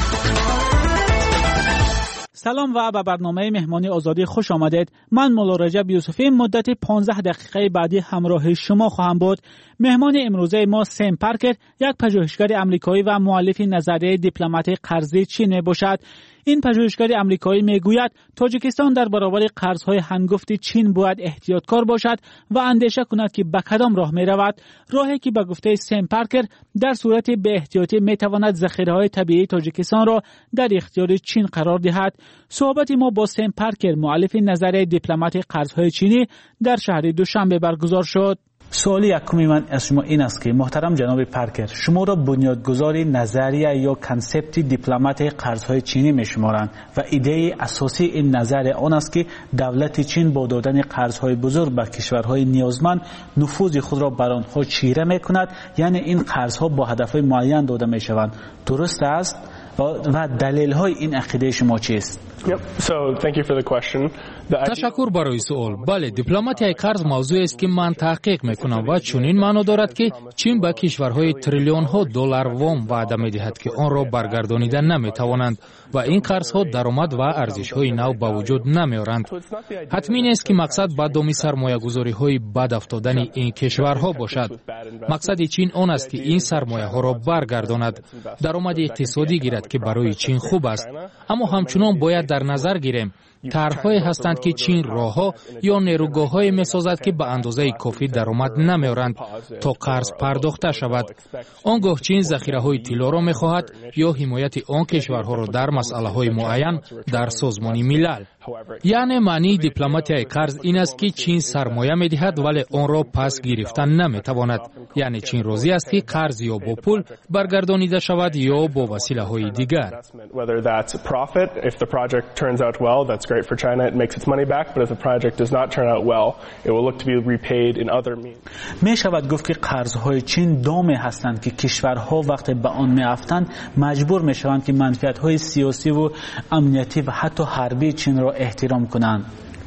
سلام و به برنامه مهمانی آزادی خوش آمدید. من مولا رجب یوسفی مدت 15 دقیقه بعدی همراه شما خواهم بود. مهمان امروزه ما سیم پارکر، یک پژوهشگر آمریکایی و مؤلف نظریه دیپلمات قرضی چین می باشد. این پژوهشگر آمریکایی میگوید تاجیکستان در برابر قرضهای هنگفت چین باید احتیاطکار باشد و اندیشه کند که به کدام راه می رود. راهی که به گفته سم پارکر در صورت به احتیاطی می تواند ذخیره‌های طبیعی تاجیکستان را در اختیار چین قرار دهد. صحبت ما با سم پارکر مؤلف نظریه دیپلمات قرضهای چینی در شهر دوشنبه برگزار شد. سوال یکمی من از شما این است که محترم جناب پارکر، شما را بنیادگذار نظریه یا کانسپت دیپلمات قرضهای چینی می‌شمارند و ایده اساسی این نظریه آن است که دولت چین با دادن قرضهای بزرگ به کشورهای نیازمند نفوذ خود را بر آنها چیره می‌کند، یعنی این قرضها با هدفهای معین داده می‌شوند. درست است؟ و دلیل‌های این عقیده شما چیست؟ تشکر برای سوال. بله، دیپلماتیای قرض موضوعی است که من تحقیق میکنم و چنین معنا دارد که چین به کشورهای تریلیون ها دلار وام وعده میدهد که آن را برگردانیدن نمیتوانند و این قرضها درآمد و ارزش های نو به وجود نمیارند. حتمی نیست که مقصد به دامی سرمایه گذاری های بد افتادن این کشورها باشد. مقصد چین آن است که این سرمایه ها را برگرداند، درآمد اقتصادی گیرد که برای چین خوب است. اما همچنان باید در نظر گیریم طرح‌هایی هستند که چین راه‌ها یا نیروگاه‌هایی می‌سازد که به اندازه کافی درآمد نمی‌آورند تا قرض پرداخته شود. آنگاه چین ذخیره‌های طلا را می‌خواهد یا حمایت آن کشورها را در مسئله‌های معین در سازمان ملل. یعنی معنی دیپلماتیای قرض این است که چین سرمایه می‌دهد ولی آن را پس گرفتن نمی‌تواند. یعنی چین راضی است که قرض یا با پول برگردانیده شود یا با وسیله‌های دیگر. Great for China. It makes its money back, but if the project does not turn out well, it will look to be repaid in other means. می شود گفت که قرضهای چین دامی هستند که کشورها وقتی به آن میافتند مجبور می شوند که منفعت‌های سیاسی و امنیتی و حتی حربی چین را احترام کنند.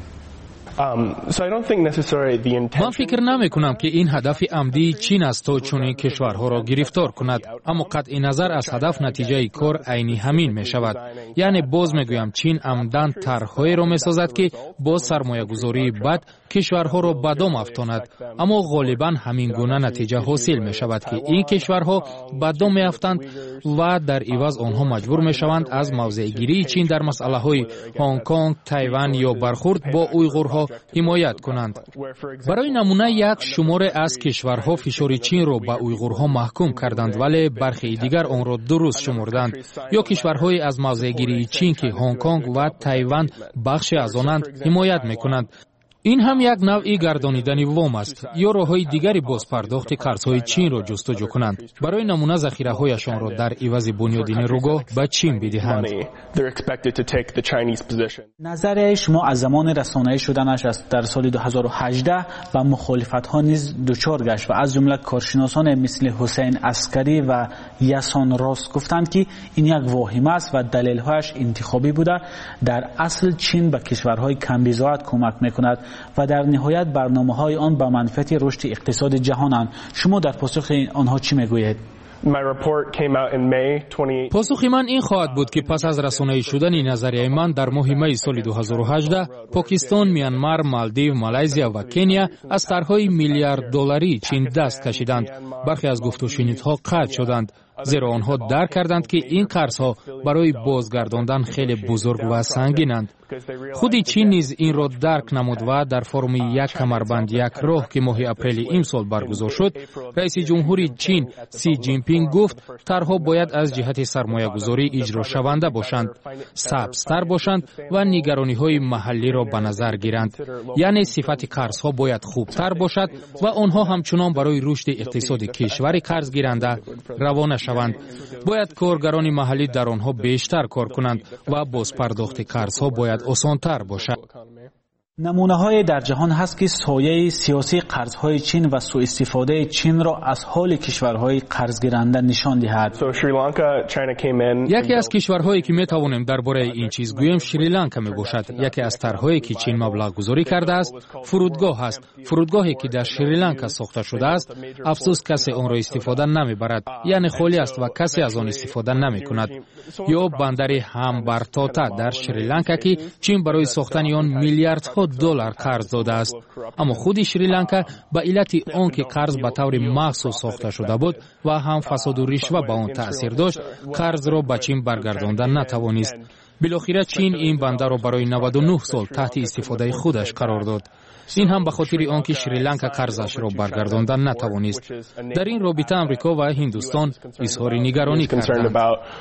من فکر نمی کنم که این هدف عمدی چین است تا چنین کشورها را گرفتار کند، اما قطع نظر از هدف نتیجه کار عینی همین می شود. یعنی باز می گویم چین عمدن طرح‌هایی را می سازد که با سرمایه گذاری بد کشورها را به دام افکند، اما غالبا همین گونه نتیجه حاصل می شود که این کشورها به دام می افتند و در عوض آنها مجبور می شوند از موضع گیری چین در مسئله های هنگ کنگ، تایوان یا برخورد با اویغورها حمایت کنند. برای نمونه یک شماره از کشورها فشار چین را به اویغورها محکوم کردند ولی برخی دیگر آن را درست شمردند، یا کشورهای از موضع گیری چین که هنگ کنگ و تایوان بخشی از آنند حمایت میکنند. این هم یک نوعی گردانیدن وام است یا راه‌های دیگری باز پرداخت قرض‌های چین را جستجو کنند. برای نمونه ذخیره‌هایشان را در عوض بنیاد نیروگاه به چین بدهند. نظریه شما از زمان رسانه‌ای شدنش است در سال 2018 و مخالفت‌ها نیز دچار گشت و از جمله کارشناسان مثل حسین عسکری و یاسان راست گفتند که این یک واهمه است و دلیل‌هایش انتخابی بوده. در اصل چین به کشورهای کم‌بضاعت کمک می‌کند و در نهایت برنامه‌های آن به منفعت رشد اقتصاد جهانند. شما در پاسخ آنها چی میگویید؟ پاسخ من این خواهد بود که پس از رسانه‌ای شدن نظریه من در ماه می سال 2018 پاکستان، میانمار، مالدیو، مالایزیا و کنیا از طرح‌های میلیارد دلاری چین دست کشیدند. برخی از گفت و شنیدها قطع شدند، زیرا آنها درک کردند که این قرض‌ها برای بازگرداندن خیلی بزرگ و سنگینند. خودی چین نیز این را درک نمود و در فرم یک کمربند یک راه که ماه اپریل امسال برگزار شد، رئیس جمهوری چین سی جین پینگ گفت طرح‌ها باید از جهت سرمایه‌گذاری اجرا شونده باشند، سبزتر باشند و نگرانی‌های محلی را به نظر گیرند. یعنی صفت قرض‌ها باید خوبتر باشد و آنها همچنان برای رشد اقتصاد کشور قرض گیرنده روانه شوند. باید کارگران محلی در آنها بیشتر کار کنند و باز پرداخت قرض‌ها باید آسان‌تر باشد. نمونه‌های در جهان هست که سایه سیاسی قرض‌های چین و سوء استفاده چین را از حال کشورهای قرضگیرنده نشان دهد. یکی از کشورهایی که می‌توانیم درباره این چیز گوییم شریلانکا میباشد. یکی از طرح‌هایی که چین مبلغ گذاری کرده است فرودگاه است. فرودگاهی که در شریلانکا ساخته شده است، افسوس کسی آن را استفاده نمیبرد، یعنی خالی است و کسی از آن استفاده نمی‌کند. یا بندر همبرتاتا در شریلانکا که چین برای ساختن آن میلیاردها دلار قرض داده است، اما خود شریلانکا به علت آنکه قرض به طور مخصوص ساخته شده بود و هم فساد و رشوه به آن تأثیر داشت، قرض را به چین برگرداندن نتوانست. بالاخره چین این بندر را برای 99 سال تحت استفاده خودش قرار داد. این هم به خاطر آنکه شریلانکا قرضش را برگرداندن نتوانست. در این رابطه امریکا و هندوستان اظهار نگرانی کردند.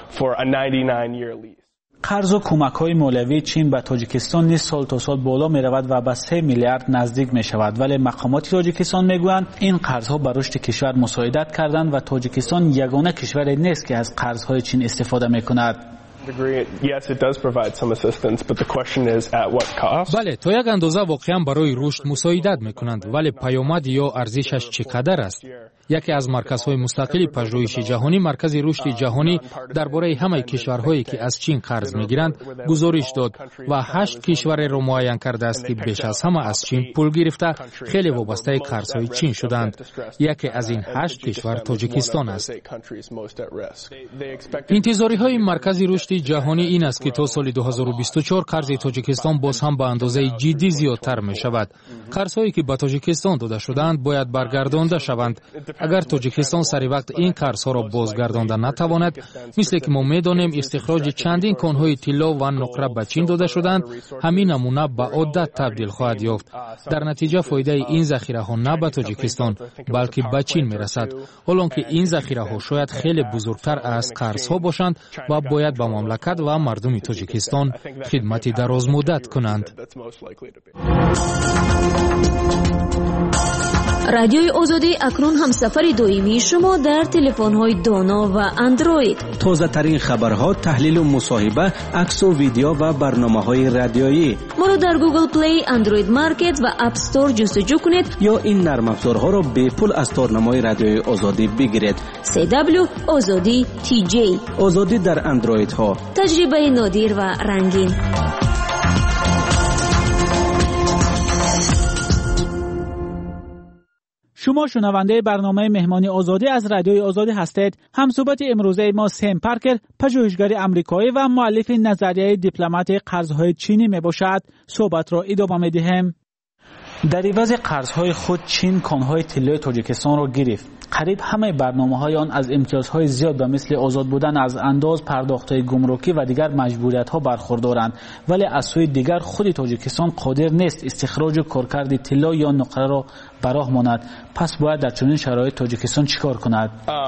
قرض و کمک‌های مولوی چین به تاجیکستان نیز سال تا سال بالا می‌رود و به 3 میلیارد نزدیک می‌شود، ولی مقامات تاجیکستان می‌گویند این قرض‌ها به رشد کشور مساعدت کردند و تاجیکستان یگانه کشوری نیست که از قرض‌های چین استفاده می‌کند. بله، تا یک اندازه واقعا برای رشد مساعدت می‌کنند، ولی پیامد یا ارزشش چقدر است؟ یکی از مرکزهای مستقل پژوهش جهانی، مرکز رشد جهانی درباره همه کشورهایی که از چین قرض می‌گیرند گزارش داد و 8 کشور را معین کرده است که بیش از همه از چین پول گرفته خیلی وابسته قرض‌های چین شدند. یکی از این 8 کشور تاجیکستان است. انتظاری‌های مرکز رشد جهانی این است که تا سال 2024 قرض تاجیکستان باز هم به اندازه جدی زیادتر می شود. قرض‌هایی که به تاجیکستان داده شدند باید برگردانده شوند. اگر تاجیکستان سری وقت این قرض‌ها را بازگردانده نتواند، مثل که ما می‌دانیم استخراج چندین کان‌های طلا و نقره به چین داده شدند، همین نمونه به عادت تبدیل خواهد یافت. در نتیجه فایده این ذخیره‌ها نه به تاجیکستان بلکه به چین می‌رسد. حالانکه این ذخیره‌ها شاید خیلی بزرگتر از قرض‌ها باشند و باید به مملکت و مردم تاجیکستان خدمت دراز مدت کنند. رادیوی آزادی اکنون همسفر دائمی شما در تلفن‌های دانا و اندروید. تازه ترین خبرها، تحلیل و مصاحبه، عکس و ویدیو و برنامه‌های رادیویی. ما را در گوگل پلی، اندروید مارکت و اپ استور جستجو کنید یا این نرم افزارها را به پول از تارنمای رادیوی آزادی بگیرید. CW آزادی TJ. آزادی در اندروید ها. تجربه نادر و رنگین. شما شنونده برنامه مهمانی آزادی از رادیوی آزادی هستید. همصحبت امروزه ما سم پارکر، پژوهشگر آمریکایی و مؤلف نظریه دیپلمات قرض‌های چینی میباشد. صحبت را ادامه میدهیم. در عوض قرض‌های خود چین کان‌های طلای تاجیکستان را گرفت. قریب همه برنامه‌های آن از امتیازهای زیاد به مثل آزاد بودن از انداز، پرداخت‌های گمرکی و دیگر مجبوریت‌ها برخوردارند، ولی از سوی دیگر خود تاجیکستان قادر نیست استخراج و کارکرد طلا یا نقره را براه ماند. پس باید در چنین شرایط تاجیکستان چیکار کند؟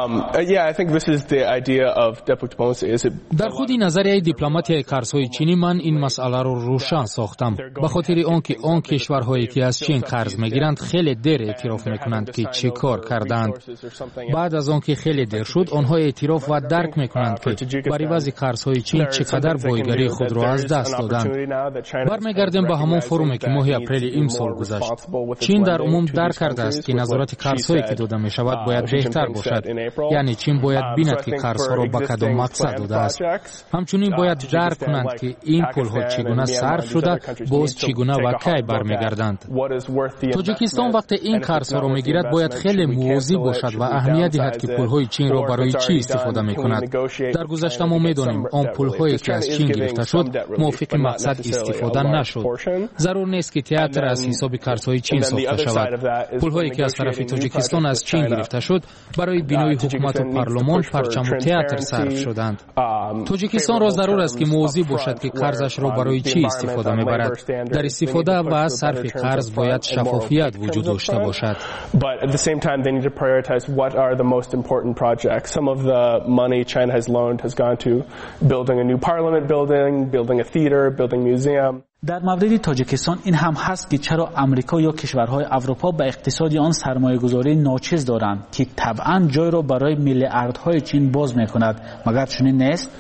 در خود نظریه دیپلماتی قرض‌های چینی من این مسئله را روشن ساختم، به خاطر آنکه آن کشورهایی که از چین قرض می‌گیرند خیلی دیر اعتراف می‌کنند که چه کار کردند. بعد از آنکه خیلی دیر شد، آنها اعتراف و درک می‌کنند که بر عوض قرض‌های چین چقدر بایگری خود را از دست دادند. برمیگردیم به همون فرومی که ماه اپریل امسال گذشت. چین در عموم درک کرده است که نظارت قرض‌هایی که داده می‌شود باید بهتر باشد. یعنی چین باید بیند که قرض‌ها را به کدام مقصد داده است. همچنین باید درک کنند که این پول‌ها چگونه صرف شده، باز چگونه و کی برمیگردند. تاجیکستان وقتی این قرض‌ها را می‌گیرد باید خیلی مواظب باشد و اهمیت دهد که پول‌های چین را برای چی استفاده می‌کند. در گذشته ما می‌دانیم آن پول‌هایی که از چین گرفته شد موافق مقصد استفاده نشد. ضرور نیست که تئاتر از حساب قرض‌های چین ساخته شود. پول‌هایی که از طرف تاجیکستان از چین گرفته شد برای بینای حکومت و پارلمان، پرچم و تئاتر صرف شدند. تاجیکستان را ضرور است که مواظب باشد که قرضش را برای چی استفاده می‌برد. در استفاده و صرف قرض باید شفافیت وجود داشته باشد. prioritize what are the most important projects. Some of the money China has loaned has gone to building a new parliament building a theater, building a museum. در مورد تاجیکستان این هم هست که چرا امریکا یا کشورهای اروپا به اقتصاد آن سرمایه‌گذاری ناچیز دارند که طبعاً جای را برای میلیاردهای چین باز می‌کند. مگر چنین نیست؟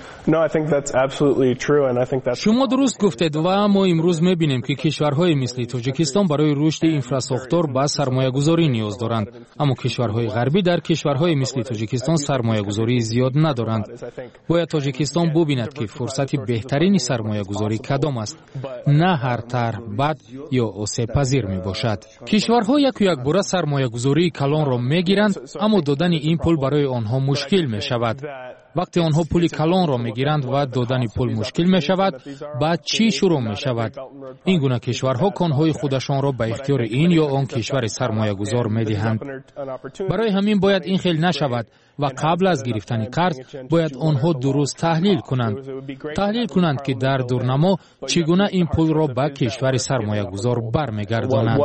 شما درست گفتید و ما امروز می‌بینیم که کشورهای مثل تاجیکستان برای رشد اینفراستراکچور با سرمایه‌گذاری نیاز دارند، اما کشورهای غربی در کشورهای مثل تاجیکستان سرمایه‌گذاری زیاد ندارند. باید تاجیکستان ببیند که فرصت بهترین سرمایه‌گذاری کدام است، نه هر طرح بد یا آسیب پذیر میباشد. کشورها یک باره سرمایه‌گذاری کلان را میگیرند، اما دادن این پول برای آنها مشکل می شود. وقتی آنها پول کلان را میگیرند و دادن پول مشکل می شود، بعد چی شروع می شود؟ این گونه کشورها کانهای خودشان را به اختیار این یا آن کشور سرمایه گذار می دهند. برای همین باید این خیلی نشود و قبل از گرفتن قرض باید آنها درست تحلیل کنند که در دورنما چگونه این پول را به کشور سرمایه گذار برمیگردانند.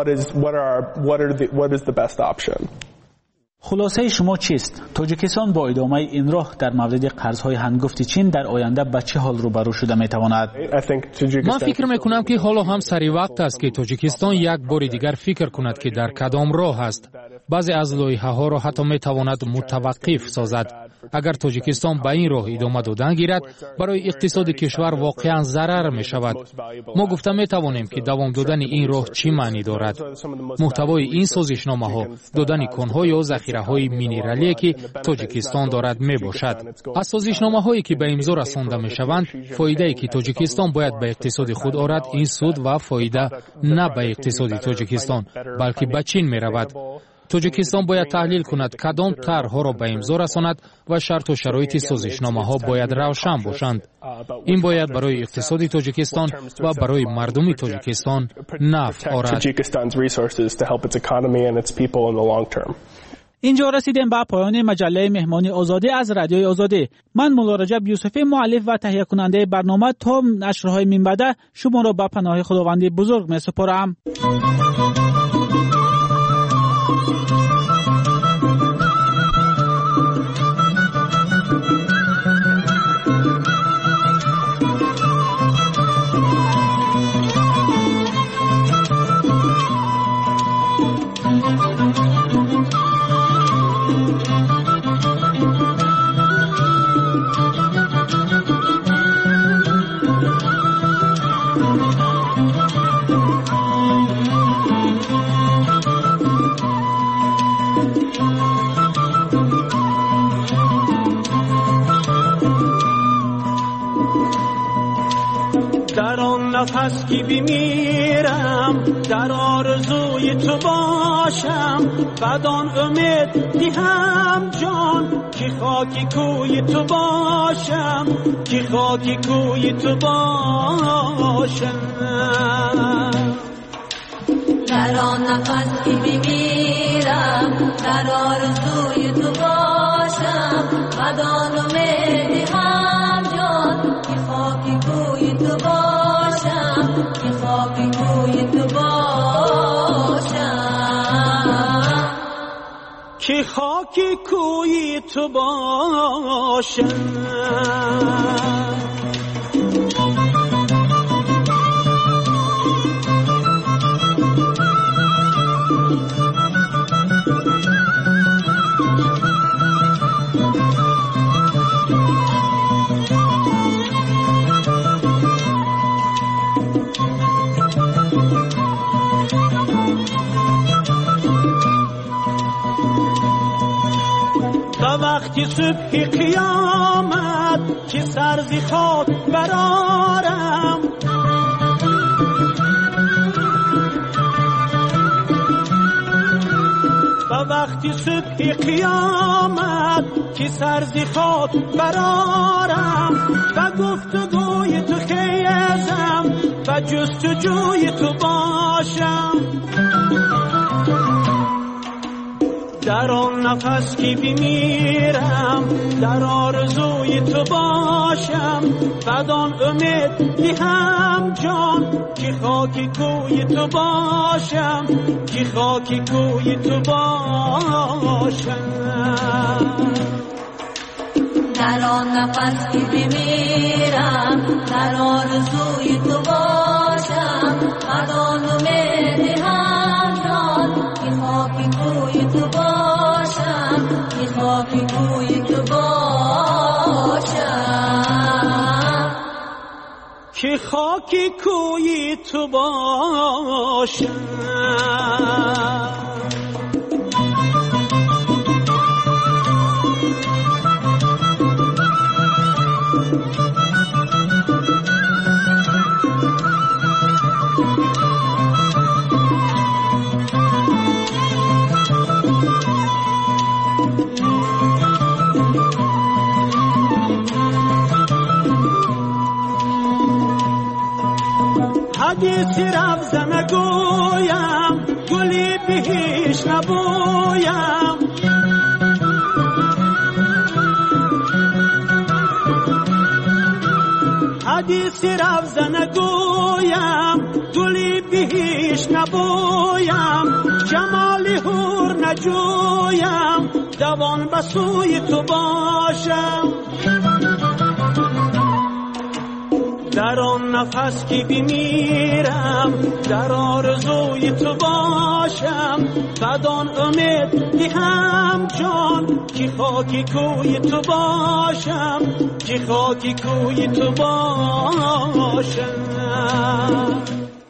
خلاصه شما چیست؟ تاجیکستان با ادامه این راه در مورد قرضهای هنگفت چین در آینده به چه حال روبرو شده میتواند؟ من فکر میکنم که حالا هم سری وقت است که تاجیکستان یک بار دیگر فکر کند که در کدام راه است. بعضی از لایحه ها را حتی میتواند متوقف سازد. اگر تاجیکستان به این راه ادامه دادن گیرد، برای اقتصاد کشور واقعا ضرر می شود. ما گفته می توانیم که دوام دادن این راه چی معنی دارد. محتوای این سازشنامه ها دادن کانها یا ذخیره های مینرالی که تاجیکستان دارد می باشد. از سازشنامه هایی که به امضا رسانده می شوند، فایده ای که تاجیکستان باید به اقتصاد خود آورد، این سود و فایده نه به اقتصاد تاجیکستان بلکه به چین می رود. تاجیکستان باید تحلیل کند کدام طرح‌ها را به امضا رساند و شرط و شرایط سازشنامه‌ها باید روشن باشند. این باید برای اقتصاد تاجیکستان و برای مردم تاجیکستان نفع آورد. اینجا رسیدیم به پایان مجله مهمانی آزادی از رادیوی آزادی. من مولا رجب یوسفی، مؤلف و تهیه کننده برنامه، تا نشرهای من بعد شما را به پناه خداوند بزرگ می‌سپارم. نفس که بمیرم در آرزوی تو باشم، بدان امید دهم جان که خاکی کوی تو باشم، که خاکی کوی تو باشم. در آن نفس که بمیرم در آرزوی تو باشم، بدان امید دهم جان که خاکی کوی تو باشم، که خاکی کوی تو باشم، که خاکی کوی تو باشم. وقتی صبح قیامت که سرزی خود برارم، و وقتی صبح قیامت که سرزی خود برارم، و گفتگوی تو خیزم و جستجوی تو باشم. در آن نفس که بمیرم در آرزوی تو باشم، بدان امید دهم جان که خاکی کوی تو باشم، که خاکی کوی تو باشم. در آن نفس که بمیرم در آرزوی تو باشم، بدان امید دهم جان که خاکی کوی تو باشم، که خاکی کوی تو باشم، که خاکی کوی تو باشم. حدیث رفت نگویم گلی بهش نبویم حدیث رفت نگویم گلی بهش نبویم جمالی هور نجویم دوان بسوی تو باشم در آن نفس که بمیرم در آرزوی تو باشم بدان امید دهم جان که خاکی کوی تو باشم که خاکی کوی تو باشم.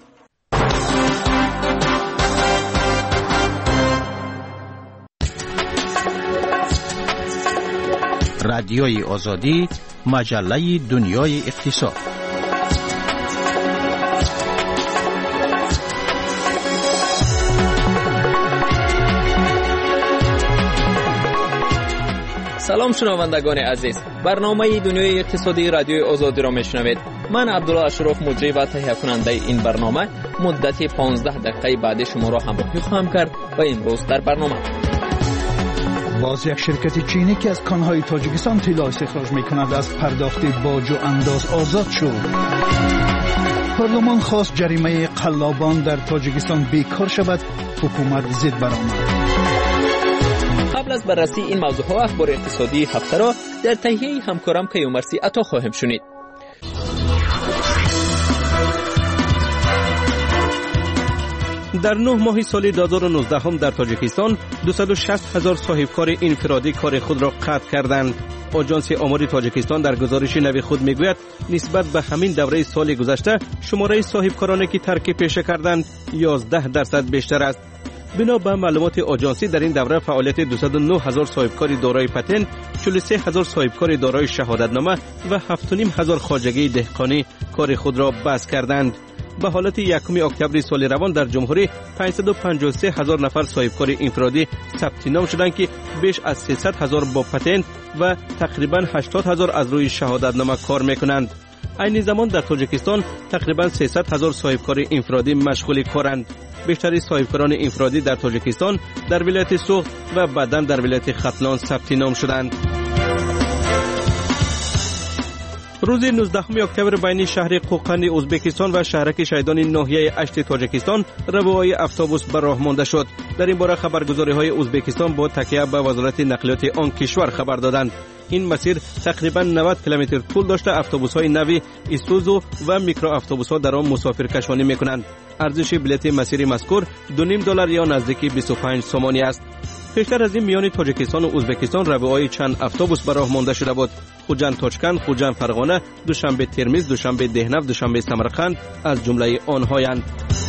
رادیوی آزادی، مجله دنیای اقتصاد. سلام شنوندگان عزیز، برنامه دنیای اقتصادی رادیوی آزادی را میشنوید. من عبدالله اشرف مجری و تهیه کننده این برنامه مدت 15 دقیقه بعد شما را همراهی خواهم کرد و امروز در برنامه باز یک شرکت چینی که از کانهای تاجیکستان طلا استخراج می‌کند از پرداخت باج و انداز آزاد شد. پارلمان خواست جریمه قلابان در تاجیکستان بیکار شود، حکومت ضد برآمد. قبل از بررسی این موضوعها و اخبار اقتصادی هفته را در تهیه همکارم کیومرثی عطا خواهیم شنید. در 9 ماه سال 2019 هم در تاجیکستان 260,000 صاحبکار انفرادی کار خود را قطع کردند. آژانس آمار تاجیکستان در گزارش نو خود میگوید نسبت به همین دوره سال گذشته شماره صاحبکارانی که ترک پیشه کردند 11% بیشتر است. بنا به معلومات آژانسی در این دوره فعالیت 209,000 صاحبکار دارای پتنت، 43,000 صاحبکار دارای شهادتنامه و 7,500 خواجگی دهقانی کار خود را بست کردند. به حالت 1 اکتبر سال روان در جمهوری 553,000 نفر صاحبکار انفرادی ثبت نام شدند که بیش از 300,000 با پتنت و تقریبا 80,000 از روی شهادتنامه کار میکنند. این زمان در تاجیکستان تقریبا 300,000 صاحبکار انفرادی مشغول کارند. بیشتر صاحبکاران انفرادی در تاجیکستان در ولایت سوخت و بعداً در ولایت ختلان ثبت نام شدند. روز 19 اکتبر بین شهر قوقند ازبکستان و شهرک شیدان ناحیه اشت تاجیکستان روهای اتوبوس به راه مانده شد. در این باره خبرگزاری‌های ازبکستان با تکیه به وزارت نقلیات آن کشور خبر دادند. این مسیر تقریبا 90 کیلومتر طول داشته اتوبوس‌های نوی ایسوزو و میکرو اتوبوس‌ها در آن مسافرکشانی می‌کنند. ارزش بلیط مسیر مذکور $2.5 یا نزدیک 25 سومانی است. پیشتر از این میان تاجیکستان و ازبکستان روهای چند اتوبوس به راه مانده شده بود. خوجند تاشکند، خوجند فرغانه، دوشنبه ترمیز، دوشنبه دهنو، دوشنبه سمرقند از جمله آنهایند.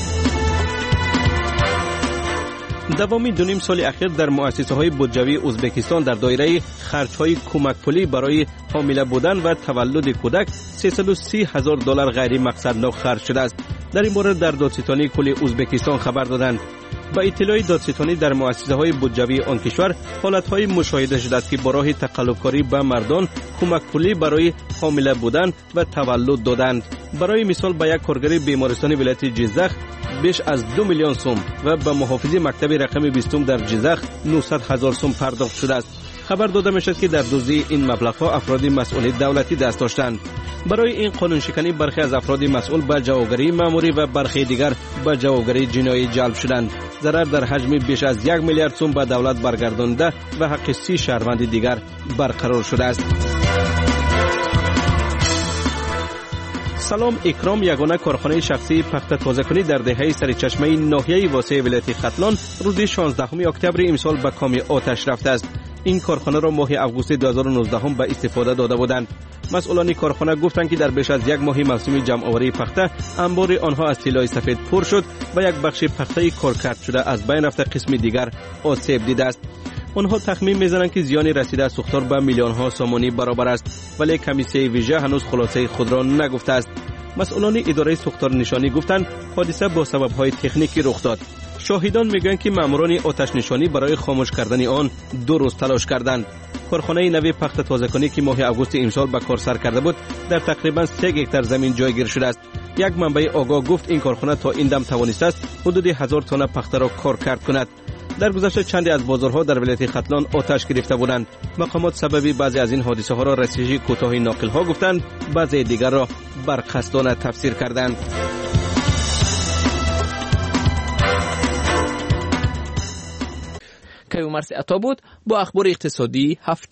دوامی 2.5 سال اخیر در مؤسسه‌های بودجوی ازبکستان در دایره خرج‌های کمک پولی برای حامله بودن و تولد کودک $330,000 غیر مقصدناک خرج شده است. در این باره در دادستانی کل ازبکستان خبر دادند. با اطلاع دادستانی در مؤسسه‌های بودجوی آن کشور حالت‌های مشاهده شده است که با راه تقلب‌کاری به مردان کمک پولی برای حامله بودن و تولد دادند. برای مثال به یک کارگر بیمارستان ولایت جیزخ بیش از 2 میلیون سوم و به محافظ مکتب رقم 20 در جیزخ 900,000 سوم پرداخت شده است. خبر داده می‌شد که در دزدی این مبلغ‌ها افراد مسئول دولتی دست داشتند. برای این قانون شکنی برخی از افراد مسئول به جوابگری مأموری و برخی دیگر به جوابگری جنایی جلب شدند. ضرر در حجم بیش از 1 میلیارد سوم به دولت برگردانده و حق 30 شهروند دیگر برقرار شده است. سلام اکرام یگانه کارخانه شخصی پخت تازه‌کنی در دهه سرچشمه ناحیه واسع ولایت ختلان روز 16 اکتبر امسال به کام آتش رفته است. این کارخانه را ماه اوگوست 2019 به استفاده داده بودند. مسئولان کارخانه گفتند که در بیش از 1 ماه موسم جمع‌آوری پخته انبار آنها از طلای سفید پر شد و یک بخش پخته کارکرد شده از بین رفته، قسم دیگر آسیب دیده است. آنها تخمین می‌زنند که زیانی رسیده از سوختار به میلیون‌ها سومانی برابر است، ولی کمیته ویژه هنوز خلاصه خود را نگفته است. مسئولان اداره سوختار نشانی گفتند حادثه با سبب‌های تکنیکی رخ داد. شاهدان میگویند که ماموران آتش نشانی برای خاموش کردن آن 2 روز تلاش کردند. کارخانه نوی پخت تازه‌کنی که ماه اوگوست امسال به کار سر کرده بود در تقریبا 3 هکتار زمین جایگیر شده است. یک منبع آگاه گفت این کارخانه تا این دم توانسته است حدود 1000 تن پخته را کار کرد کند. در گذشته چندی از بازارها در ولایت ختلان آتش گرفته بودند. مقامات سبب بعضی از این حادثه ها را رسیدگی کوتاه ناقل ها گفتند، بعضی دیگر را برقصدانه تفسیر کردند. کیومرث عطا بود با اخبار اقتصادی هفته.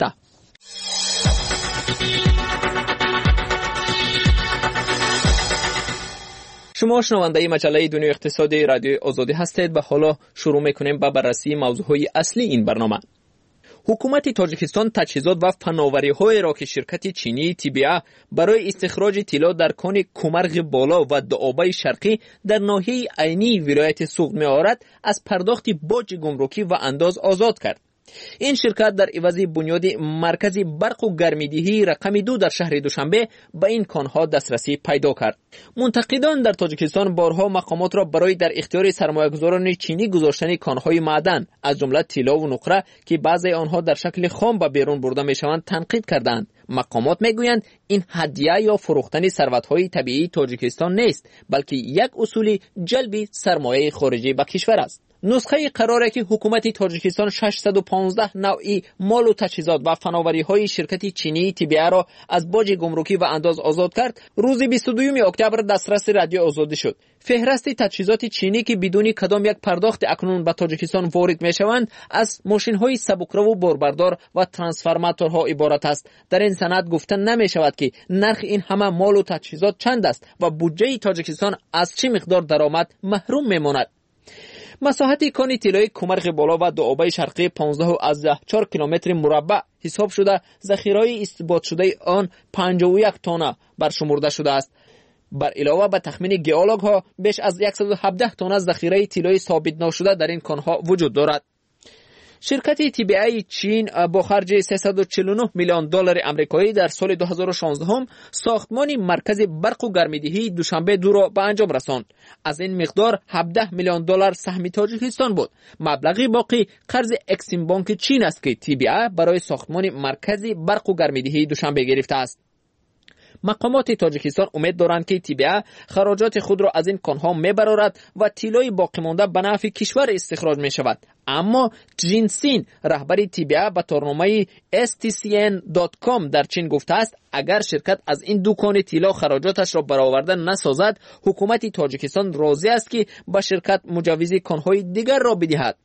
شما شنونده مجله دنیای اقتصادی رادیوی آزادی هستید و حالا شروع میکنیم با بررسی موضوعهای اصلی این برنامه. حکومت تاجیکستان تجهیزات و فناوری‌های را که شرکت چینی TBA برای استخراج طلا در کان کومرغ بالا و دوآبه شرقی در ناحیه عینی ولایت سوغد می‌آورد از پرداخت باج گمرکی و انداز آزاد کرد. این شرکت در عوض بنیاد مرکز برق و گرمیدهی رقم 2 در شهر دوشنبه به این کانها دسترسی پیدا کرد. منتقدان در تاجیکستان بارها مقامات را برای در اختیار سرمایه‌گذاران چینی گذاشتن کانهای معدن از جمله طلا و نقره که بعضی آنها در شکل خام به بیرون برده میشوند تنقید کردند. مقامات میگویند این هدیه یا فروختن ثروت‌های طبیعی تاجیکستان نیست، بلکه یک اصول جلب سرمایه خارجی به کشور است. نسخه قراره که حکومت تاجیکستان 615 نوعی مال و تجهیزات و فناوری‌های شرکت چینی TBA را از باج گمرکی و انداز آزاد کرد، روز 22 اکتبر دسترس رادیو آزادی شد. فهرست تجهیزات چینی که بدون کدام یک پرداخت اکنون به تاجیکستان وارد می‌شوند از ماشین‌های سبکرو و باربردار و ترانسفورماتورها عبارت است. در این سند گفته نمی‌شود که نرخ این همه مال و تجهیزات چند است و بودجه تاجیکستان از چه مقدار درآمد محروم می‌ماند. مساحت کان طلای کومرغ بالا و دوآبه شرقی 15.4 کیلومتر مربع حساب شده ذخیره‌های استثبات شده آن 51 تن برشمرده شده است. بر علاوه به تخمین گئولوگ‌ها بیش از 117 تن ذخیره طلای ثابت نشده در این کانها وجود دارد. شرکت TBA چین با خرج 349 میلیون دلار آمریکایی در سال 2016 ساختمان مرکز برق و گرمیدهی دوشنبه 2 را به انجام رساند. از این مقدار 17 میلیون دلار سهم تاجیکستان بود. مبلغ باقی قرض اکسیم بانک چین است که TBA برای ساختمان مرکز برق و گرمیدهی دوشنبه گرفته است. مقامات تاجیکستان امید دارند که TBA خراجات خود را از این کانها میبرارد و طلای باقی مانده به نفع کشور استخراج می شود. اما جینسین رهبر TBA به تورنمه stcn.com در چین گفته است اگر شرکت از این دکان طلا خراجاتش را برآورده نسازد، حکومت تاجیکستان راضی است که به شرکت مجوز کانهای دیگر را بدهد.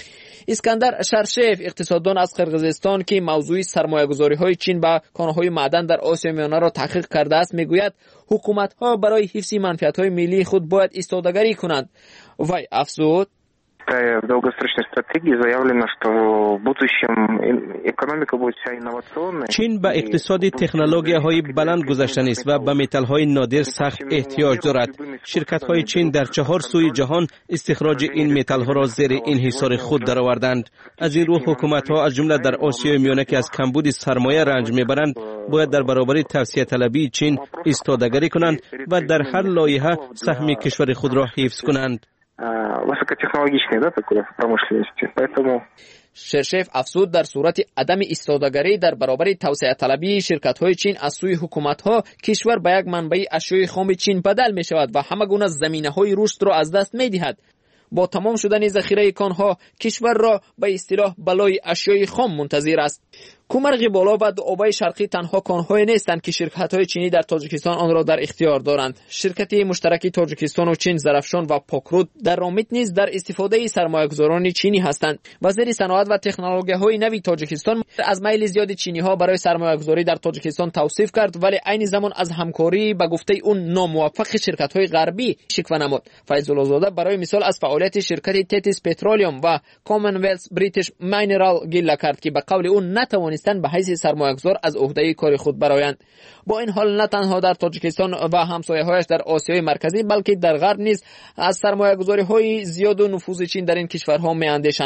اسکندر شرشف اقتصاددان از قرقیزستان که موضوع سرمایه‌گذاری‌های چین به کان‌های معدن در آسیا میانه را تحقیق کرده است میگوید حکومت‌ها برای حفظ منفعت‌های ملی خود باید ایستادگی کنند. وی افزود В долгосрочной стратегии заявлено, что в будущем экономика будет вся инновационная. چین به اقتصاد تکنولوژی‌های بلند گذشته است و به متال‌های نادر سخت احتیاج دارد. شرکت‌های چین در 4 سوی جهان استخراج این متال‌ها را زیر انحصار خود درآوردند. از این رو حکومت‌ها از جمله در آسیای میانه که از کمبود سرمایه رنج می‌برند، باید در برابر توسعه طلبی چین ایستادگی کنند و در هر لایحه سهم کشور خود را حفظ کنند. Высокотехнологичной, такой промышленности. Поэтому شرشف افزود در صورت عدم ایستادگی در برابر توسعه طلبی شرکت‌های چین از سوی حکومت‌ها، کشور به یک منبع اشیاء خام چین بدل می‌شود و همه گونه زمینه‌های رشد را از دست می‌دهد. با تمام شدن ذخیره کانها، کشور را به اصطلاح بلای اشیاء خام منتظر است. کومرغ بالا و دوآبه شرقی تنها کان‌های نیستند که شرکت‌های چینی در تاجیکستان آن را در اختیار دارند. شرکت مشترک تاجیکستان و چین زرافشان و پاکرود در رامت نیز در استفاده سرمایه‌گذاران چینی هستند. وزیر صنعت و تکنولوژی‌های نوی تاجیکستان از میل زیاد چینی‌ها برای سرمایه‌گذاری در تاجیکستان توصیف کرد، ولی عین زمان از همکاری به گفته اون ناموفق شرکت‌های غربی شکوه نمود. فیض‌الله زاده برای مثال از فعالیت شرکت تتیس پترولیوم و کامنولث بریتیش مینرال گله کرد که به قول اون نتوانستند به حیث سرمایه‌گذار از عهده کار خود برآیند. با این حال نه تنها در تاجیکستان و همسایه‌هایش در آسیای مرکزی بلکه در غرب نیز از سرمایه‌گذاری‌های زیاد و نفوذ چین در این کشورها می‌اندیشند.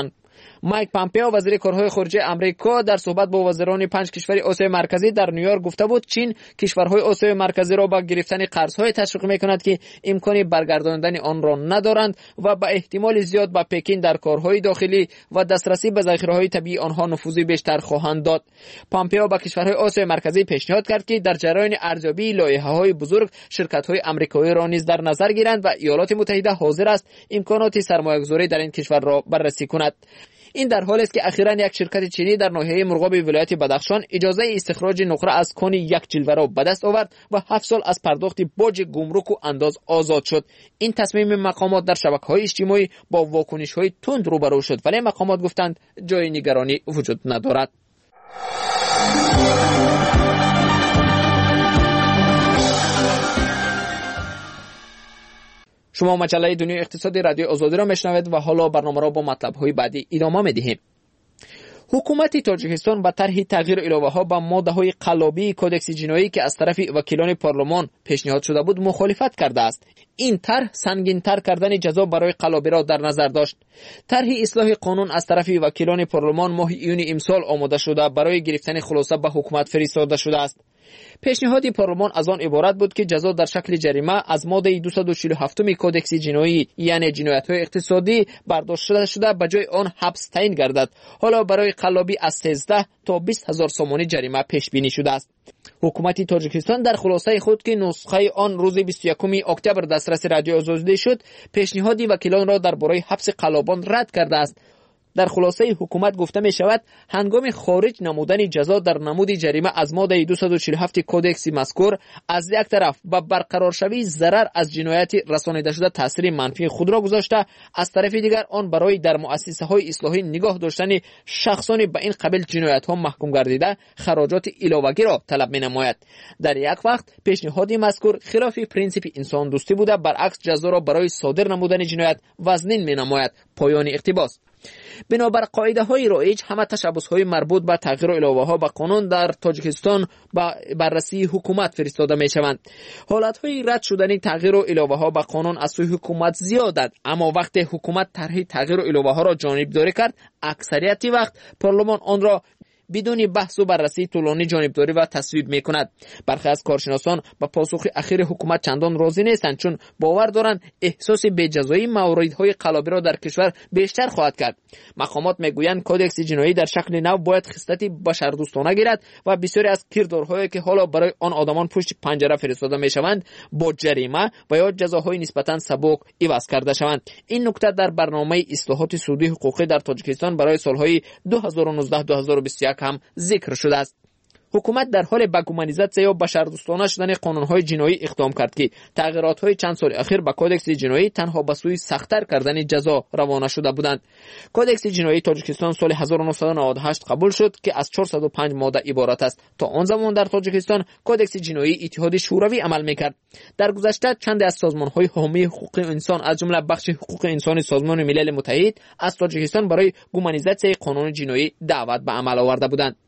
مایک پامپئو وزیر کارهای خارجه آمریکا در صحبت با وزران 5 کشور آسیای مرکزی در نیویورک گفته بود چین کشورهای آسیای مرکزی را با گرفتن قرض‌های تشویق می‌کند که امکان برگرداندن آن را ندارند و با احتمال زیاد با پکین در کارهای داخلی و دسترسی به ذخیره‌های طبیعی آنها نفوذی بیشتر خواهند داد. پامپئو با کشورهای آسیای مرکزی پیشنهاد کرد که در جریان ارزیابی لایحه‌های بزرگ شرکت‌های آمریکایی را نیز در نظر گیرند و ایالات متحده حاضر است امکانات سرمایه‌گذاری در این کشور را بررسی کند. این در حالی است که اخیراً یک شرکت چینی در ناحیه مرغاب ولایت بدخشان اجازه استخراج نقره از کان یک جلوه را به دست آورد و 7 سال از پرداخت باج گمرک و انداز آزاد شد. این تصمیم مقامات در شبکه‌های اجتماعی با واکنش‌های تند روبرو شد، ولی مقامات گفتند جای نگرانی وجود ندارد. شما مجله دنیای اقتصادی رادیو آزادی را میشنوید و حالا برنامه را با مطلب‌های بعدی ادامه می‌دهیم. حکومت تاجیکستان با طرح تغییر الوه‌ها با ماده‌های قلابی کدکس جنایی که از طرف وکیلان پارلمان پیشنهاد شده بود مخالفت کرده است. این طرح سنگین‌تر کردن جزا برای قلابی را در نظر داشت. طرح اصلاح قانون از طرف وکیلان پارلمان ماه ایون امسال آماده شده برای گرفتن خلاصه به حکومت فرستاده شده است. پیشنهاد پارلمان از آن عبارت بود که جزا در شکل جریمه از ماده 247 کدکس جنایی یعنی جنایت‌های اقتصادی برداشت شده به جای آن حبس تعیین گردد. حالا برای قلابی از 13 تا 20,000 سومانی جریمه پیش بینی شده است. حکومت تاجیکستان در خلاصه خود که نسخه آن روز 21 اکتبر دسترس رادیو آزادی شد پیشنهاد وکیلان را درباره حبس قلابان رد کرده است. در خلاصه حکومت گفته می شود هنگام خارج نمودن جزا در نمود جریمه از ماده 247 کدکس مذکور از یک طرف با برقرار شوی ضرر از جنایت رسانیده شده تاثیر منفی خود را گذاشته، از طرف دیگر آن برای در مؤسسه های اصلاحی نگاه داشتن شخصانی به این قبیل جنایت ها محکوم گردیده خراجات علاوه‌ای را طلب می نماید. در یک وقت پیشنهاد مذکور خلاف پرینسیپ انسان دوستی بوده، برعکس جزا را برای صادر نمودن جنایت وزنین می نماید. پایان اقتباس. بنابر قاعده های رایج همه تشبس های مربوط به تغییر الوه ها به قانون در تاجیکستان با بررسی حکومت فرستاده می شوند. حالت های رد شدن تغییر الوه ها به قانون از سوی حکومت زیادند، اما وقتی حکومت طرح تغییر الوه ها را جانبداری کرد اکثریت وقت پارلمان آن را بدون بحث و بررسی طولانی جانبداری و تصویب می کند. برخی از کارشناسان با پاسخ اخیر حکومت چندان راضی نیستند، چون باور دارند احساس بی‌جزایی موردهای قلابی را در کشور بیشتر خواهد کرد. مقامات میگویند کدکس جنایی در شکل نو باید خصلتی بشردوستانه گیرد و بسیاری از کردارهایی که حالا برای آن آدمان پشت پنجره فرستاده میشوند با جریمه و یا جزاهای نسبتا سبک عوض کرده شوند. این نکته در برنامه اصلاحات سودی حقوقی در تاجیکستان برای سالهای 2019-2021 هم ذکر شده است. حکومت در حال به گومانیزاسیون یا بشردوستانه شدن قانون‌های جنایی اقدام کرد که تغییرات‌های چند سال اخیر به کدکس جنایی تنها به سوی سخت‌تر کردن جزا روانه شده بودند. کدکس جنایی تاجیکستان سال 1998 قبول شد که از 405 ماده عبارت است. تا آن زمان در تاجیکستان کدکس جنایی اتحاد شوروی عمل می‌کرد. در گذشته چند از سازمان‌های حامی حقوق انسان از جمله بخش حقوق انسان سازمان ملل متحد از تاجیکستان برای گومانیزاسیون قانون جنایی دعوت به عمل آورده بودند.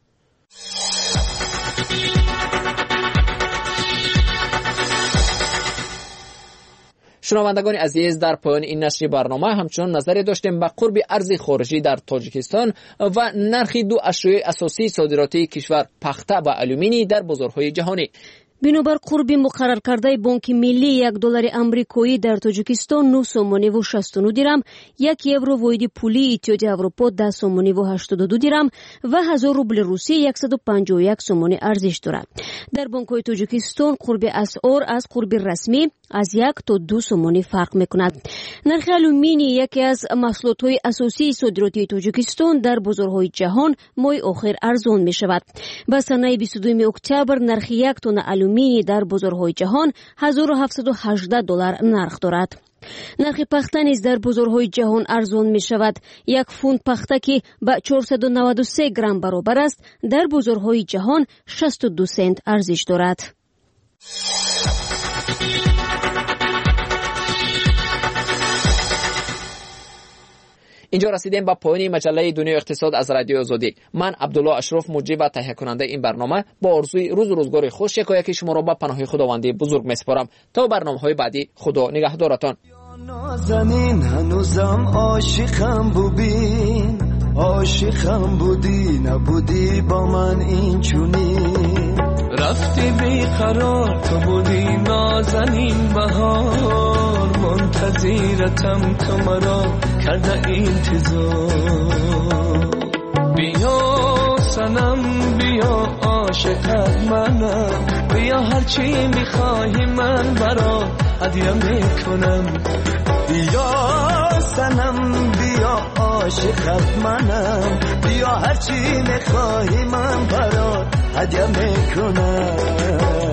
شنوندگان عزیز، در پایان این نشر برنامه همچنان نظری داشتیم به قرب ارز خارجی در تاجیکستان و نرخ دو اشیاء اساسی صادراتی کشور پخته و آلومینی در بازارهای جهانی. بинобар қурби муқаррар кардаи бонки миллии $1 амрикоӣ дар тоҷикистон 9 сомониву 69 дирам, 1 евро воҳиди пулии иттиҳодияи аврупо 10 сомониву 82 дирам ва 1000 рубли русия 151 сомонӣ арзиш дорад. дар бонкҳои тоҷикистон қурби асъор аз қурби расмӣ аз 1 то 2 сомонӣ фарқ мекунад. нархи алюмини яке аз маҳсулотҳои асосии содиротии тоҷикистон дар бозорҳои ҷаҳон моҳи охир арзон мешавад. ба санаи 22 октябр нархи 1 тонна алюмини дар бозорҳои ҷаҳон $1718 нарх дорад. нархи пахта низ дар бозорҳои ҷаҳон арзон мешавад. 1 фунт пахта ки ба 493 грамм баробар аст, дар бозорҳои ҷаҳон 62 сент арзиш дорад. اینجا رسیدیم به پایان مجله دنیای اقتصاد از رادیو آزادی. من عبدالله اشرف مجری و تهیه کننده این برنامه با آرزوی روز و روزگار خوش یکایک شما را به پناه خداوندی بزرگ میسپارم. تا برنامه‌های بعدی، خدا نگهدارتان. نازنین هنوزم عاشقم ببین عاشقم بودی نبودی با من این چونی رفتی بیقرار تو بودی نازنین بهار منتظرتم تو مرا کرده انتظار بیا سنم بیا عاشقت منم بیا هرچی میخواهی من برا هدیه میکنم بیا سنم بیا عاشقت منم بیا هرچی میخواهی من برا هدیه میکنم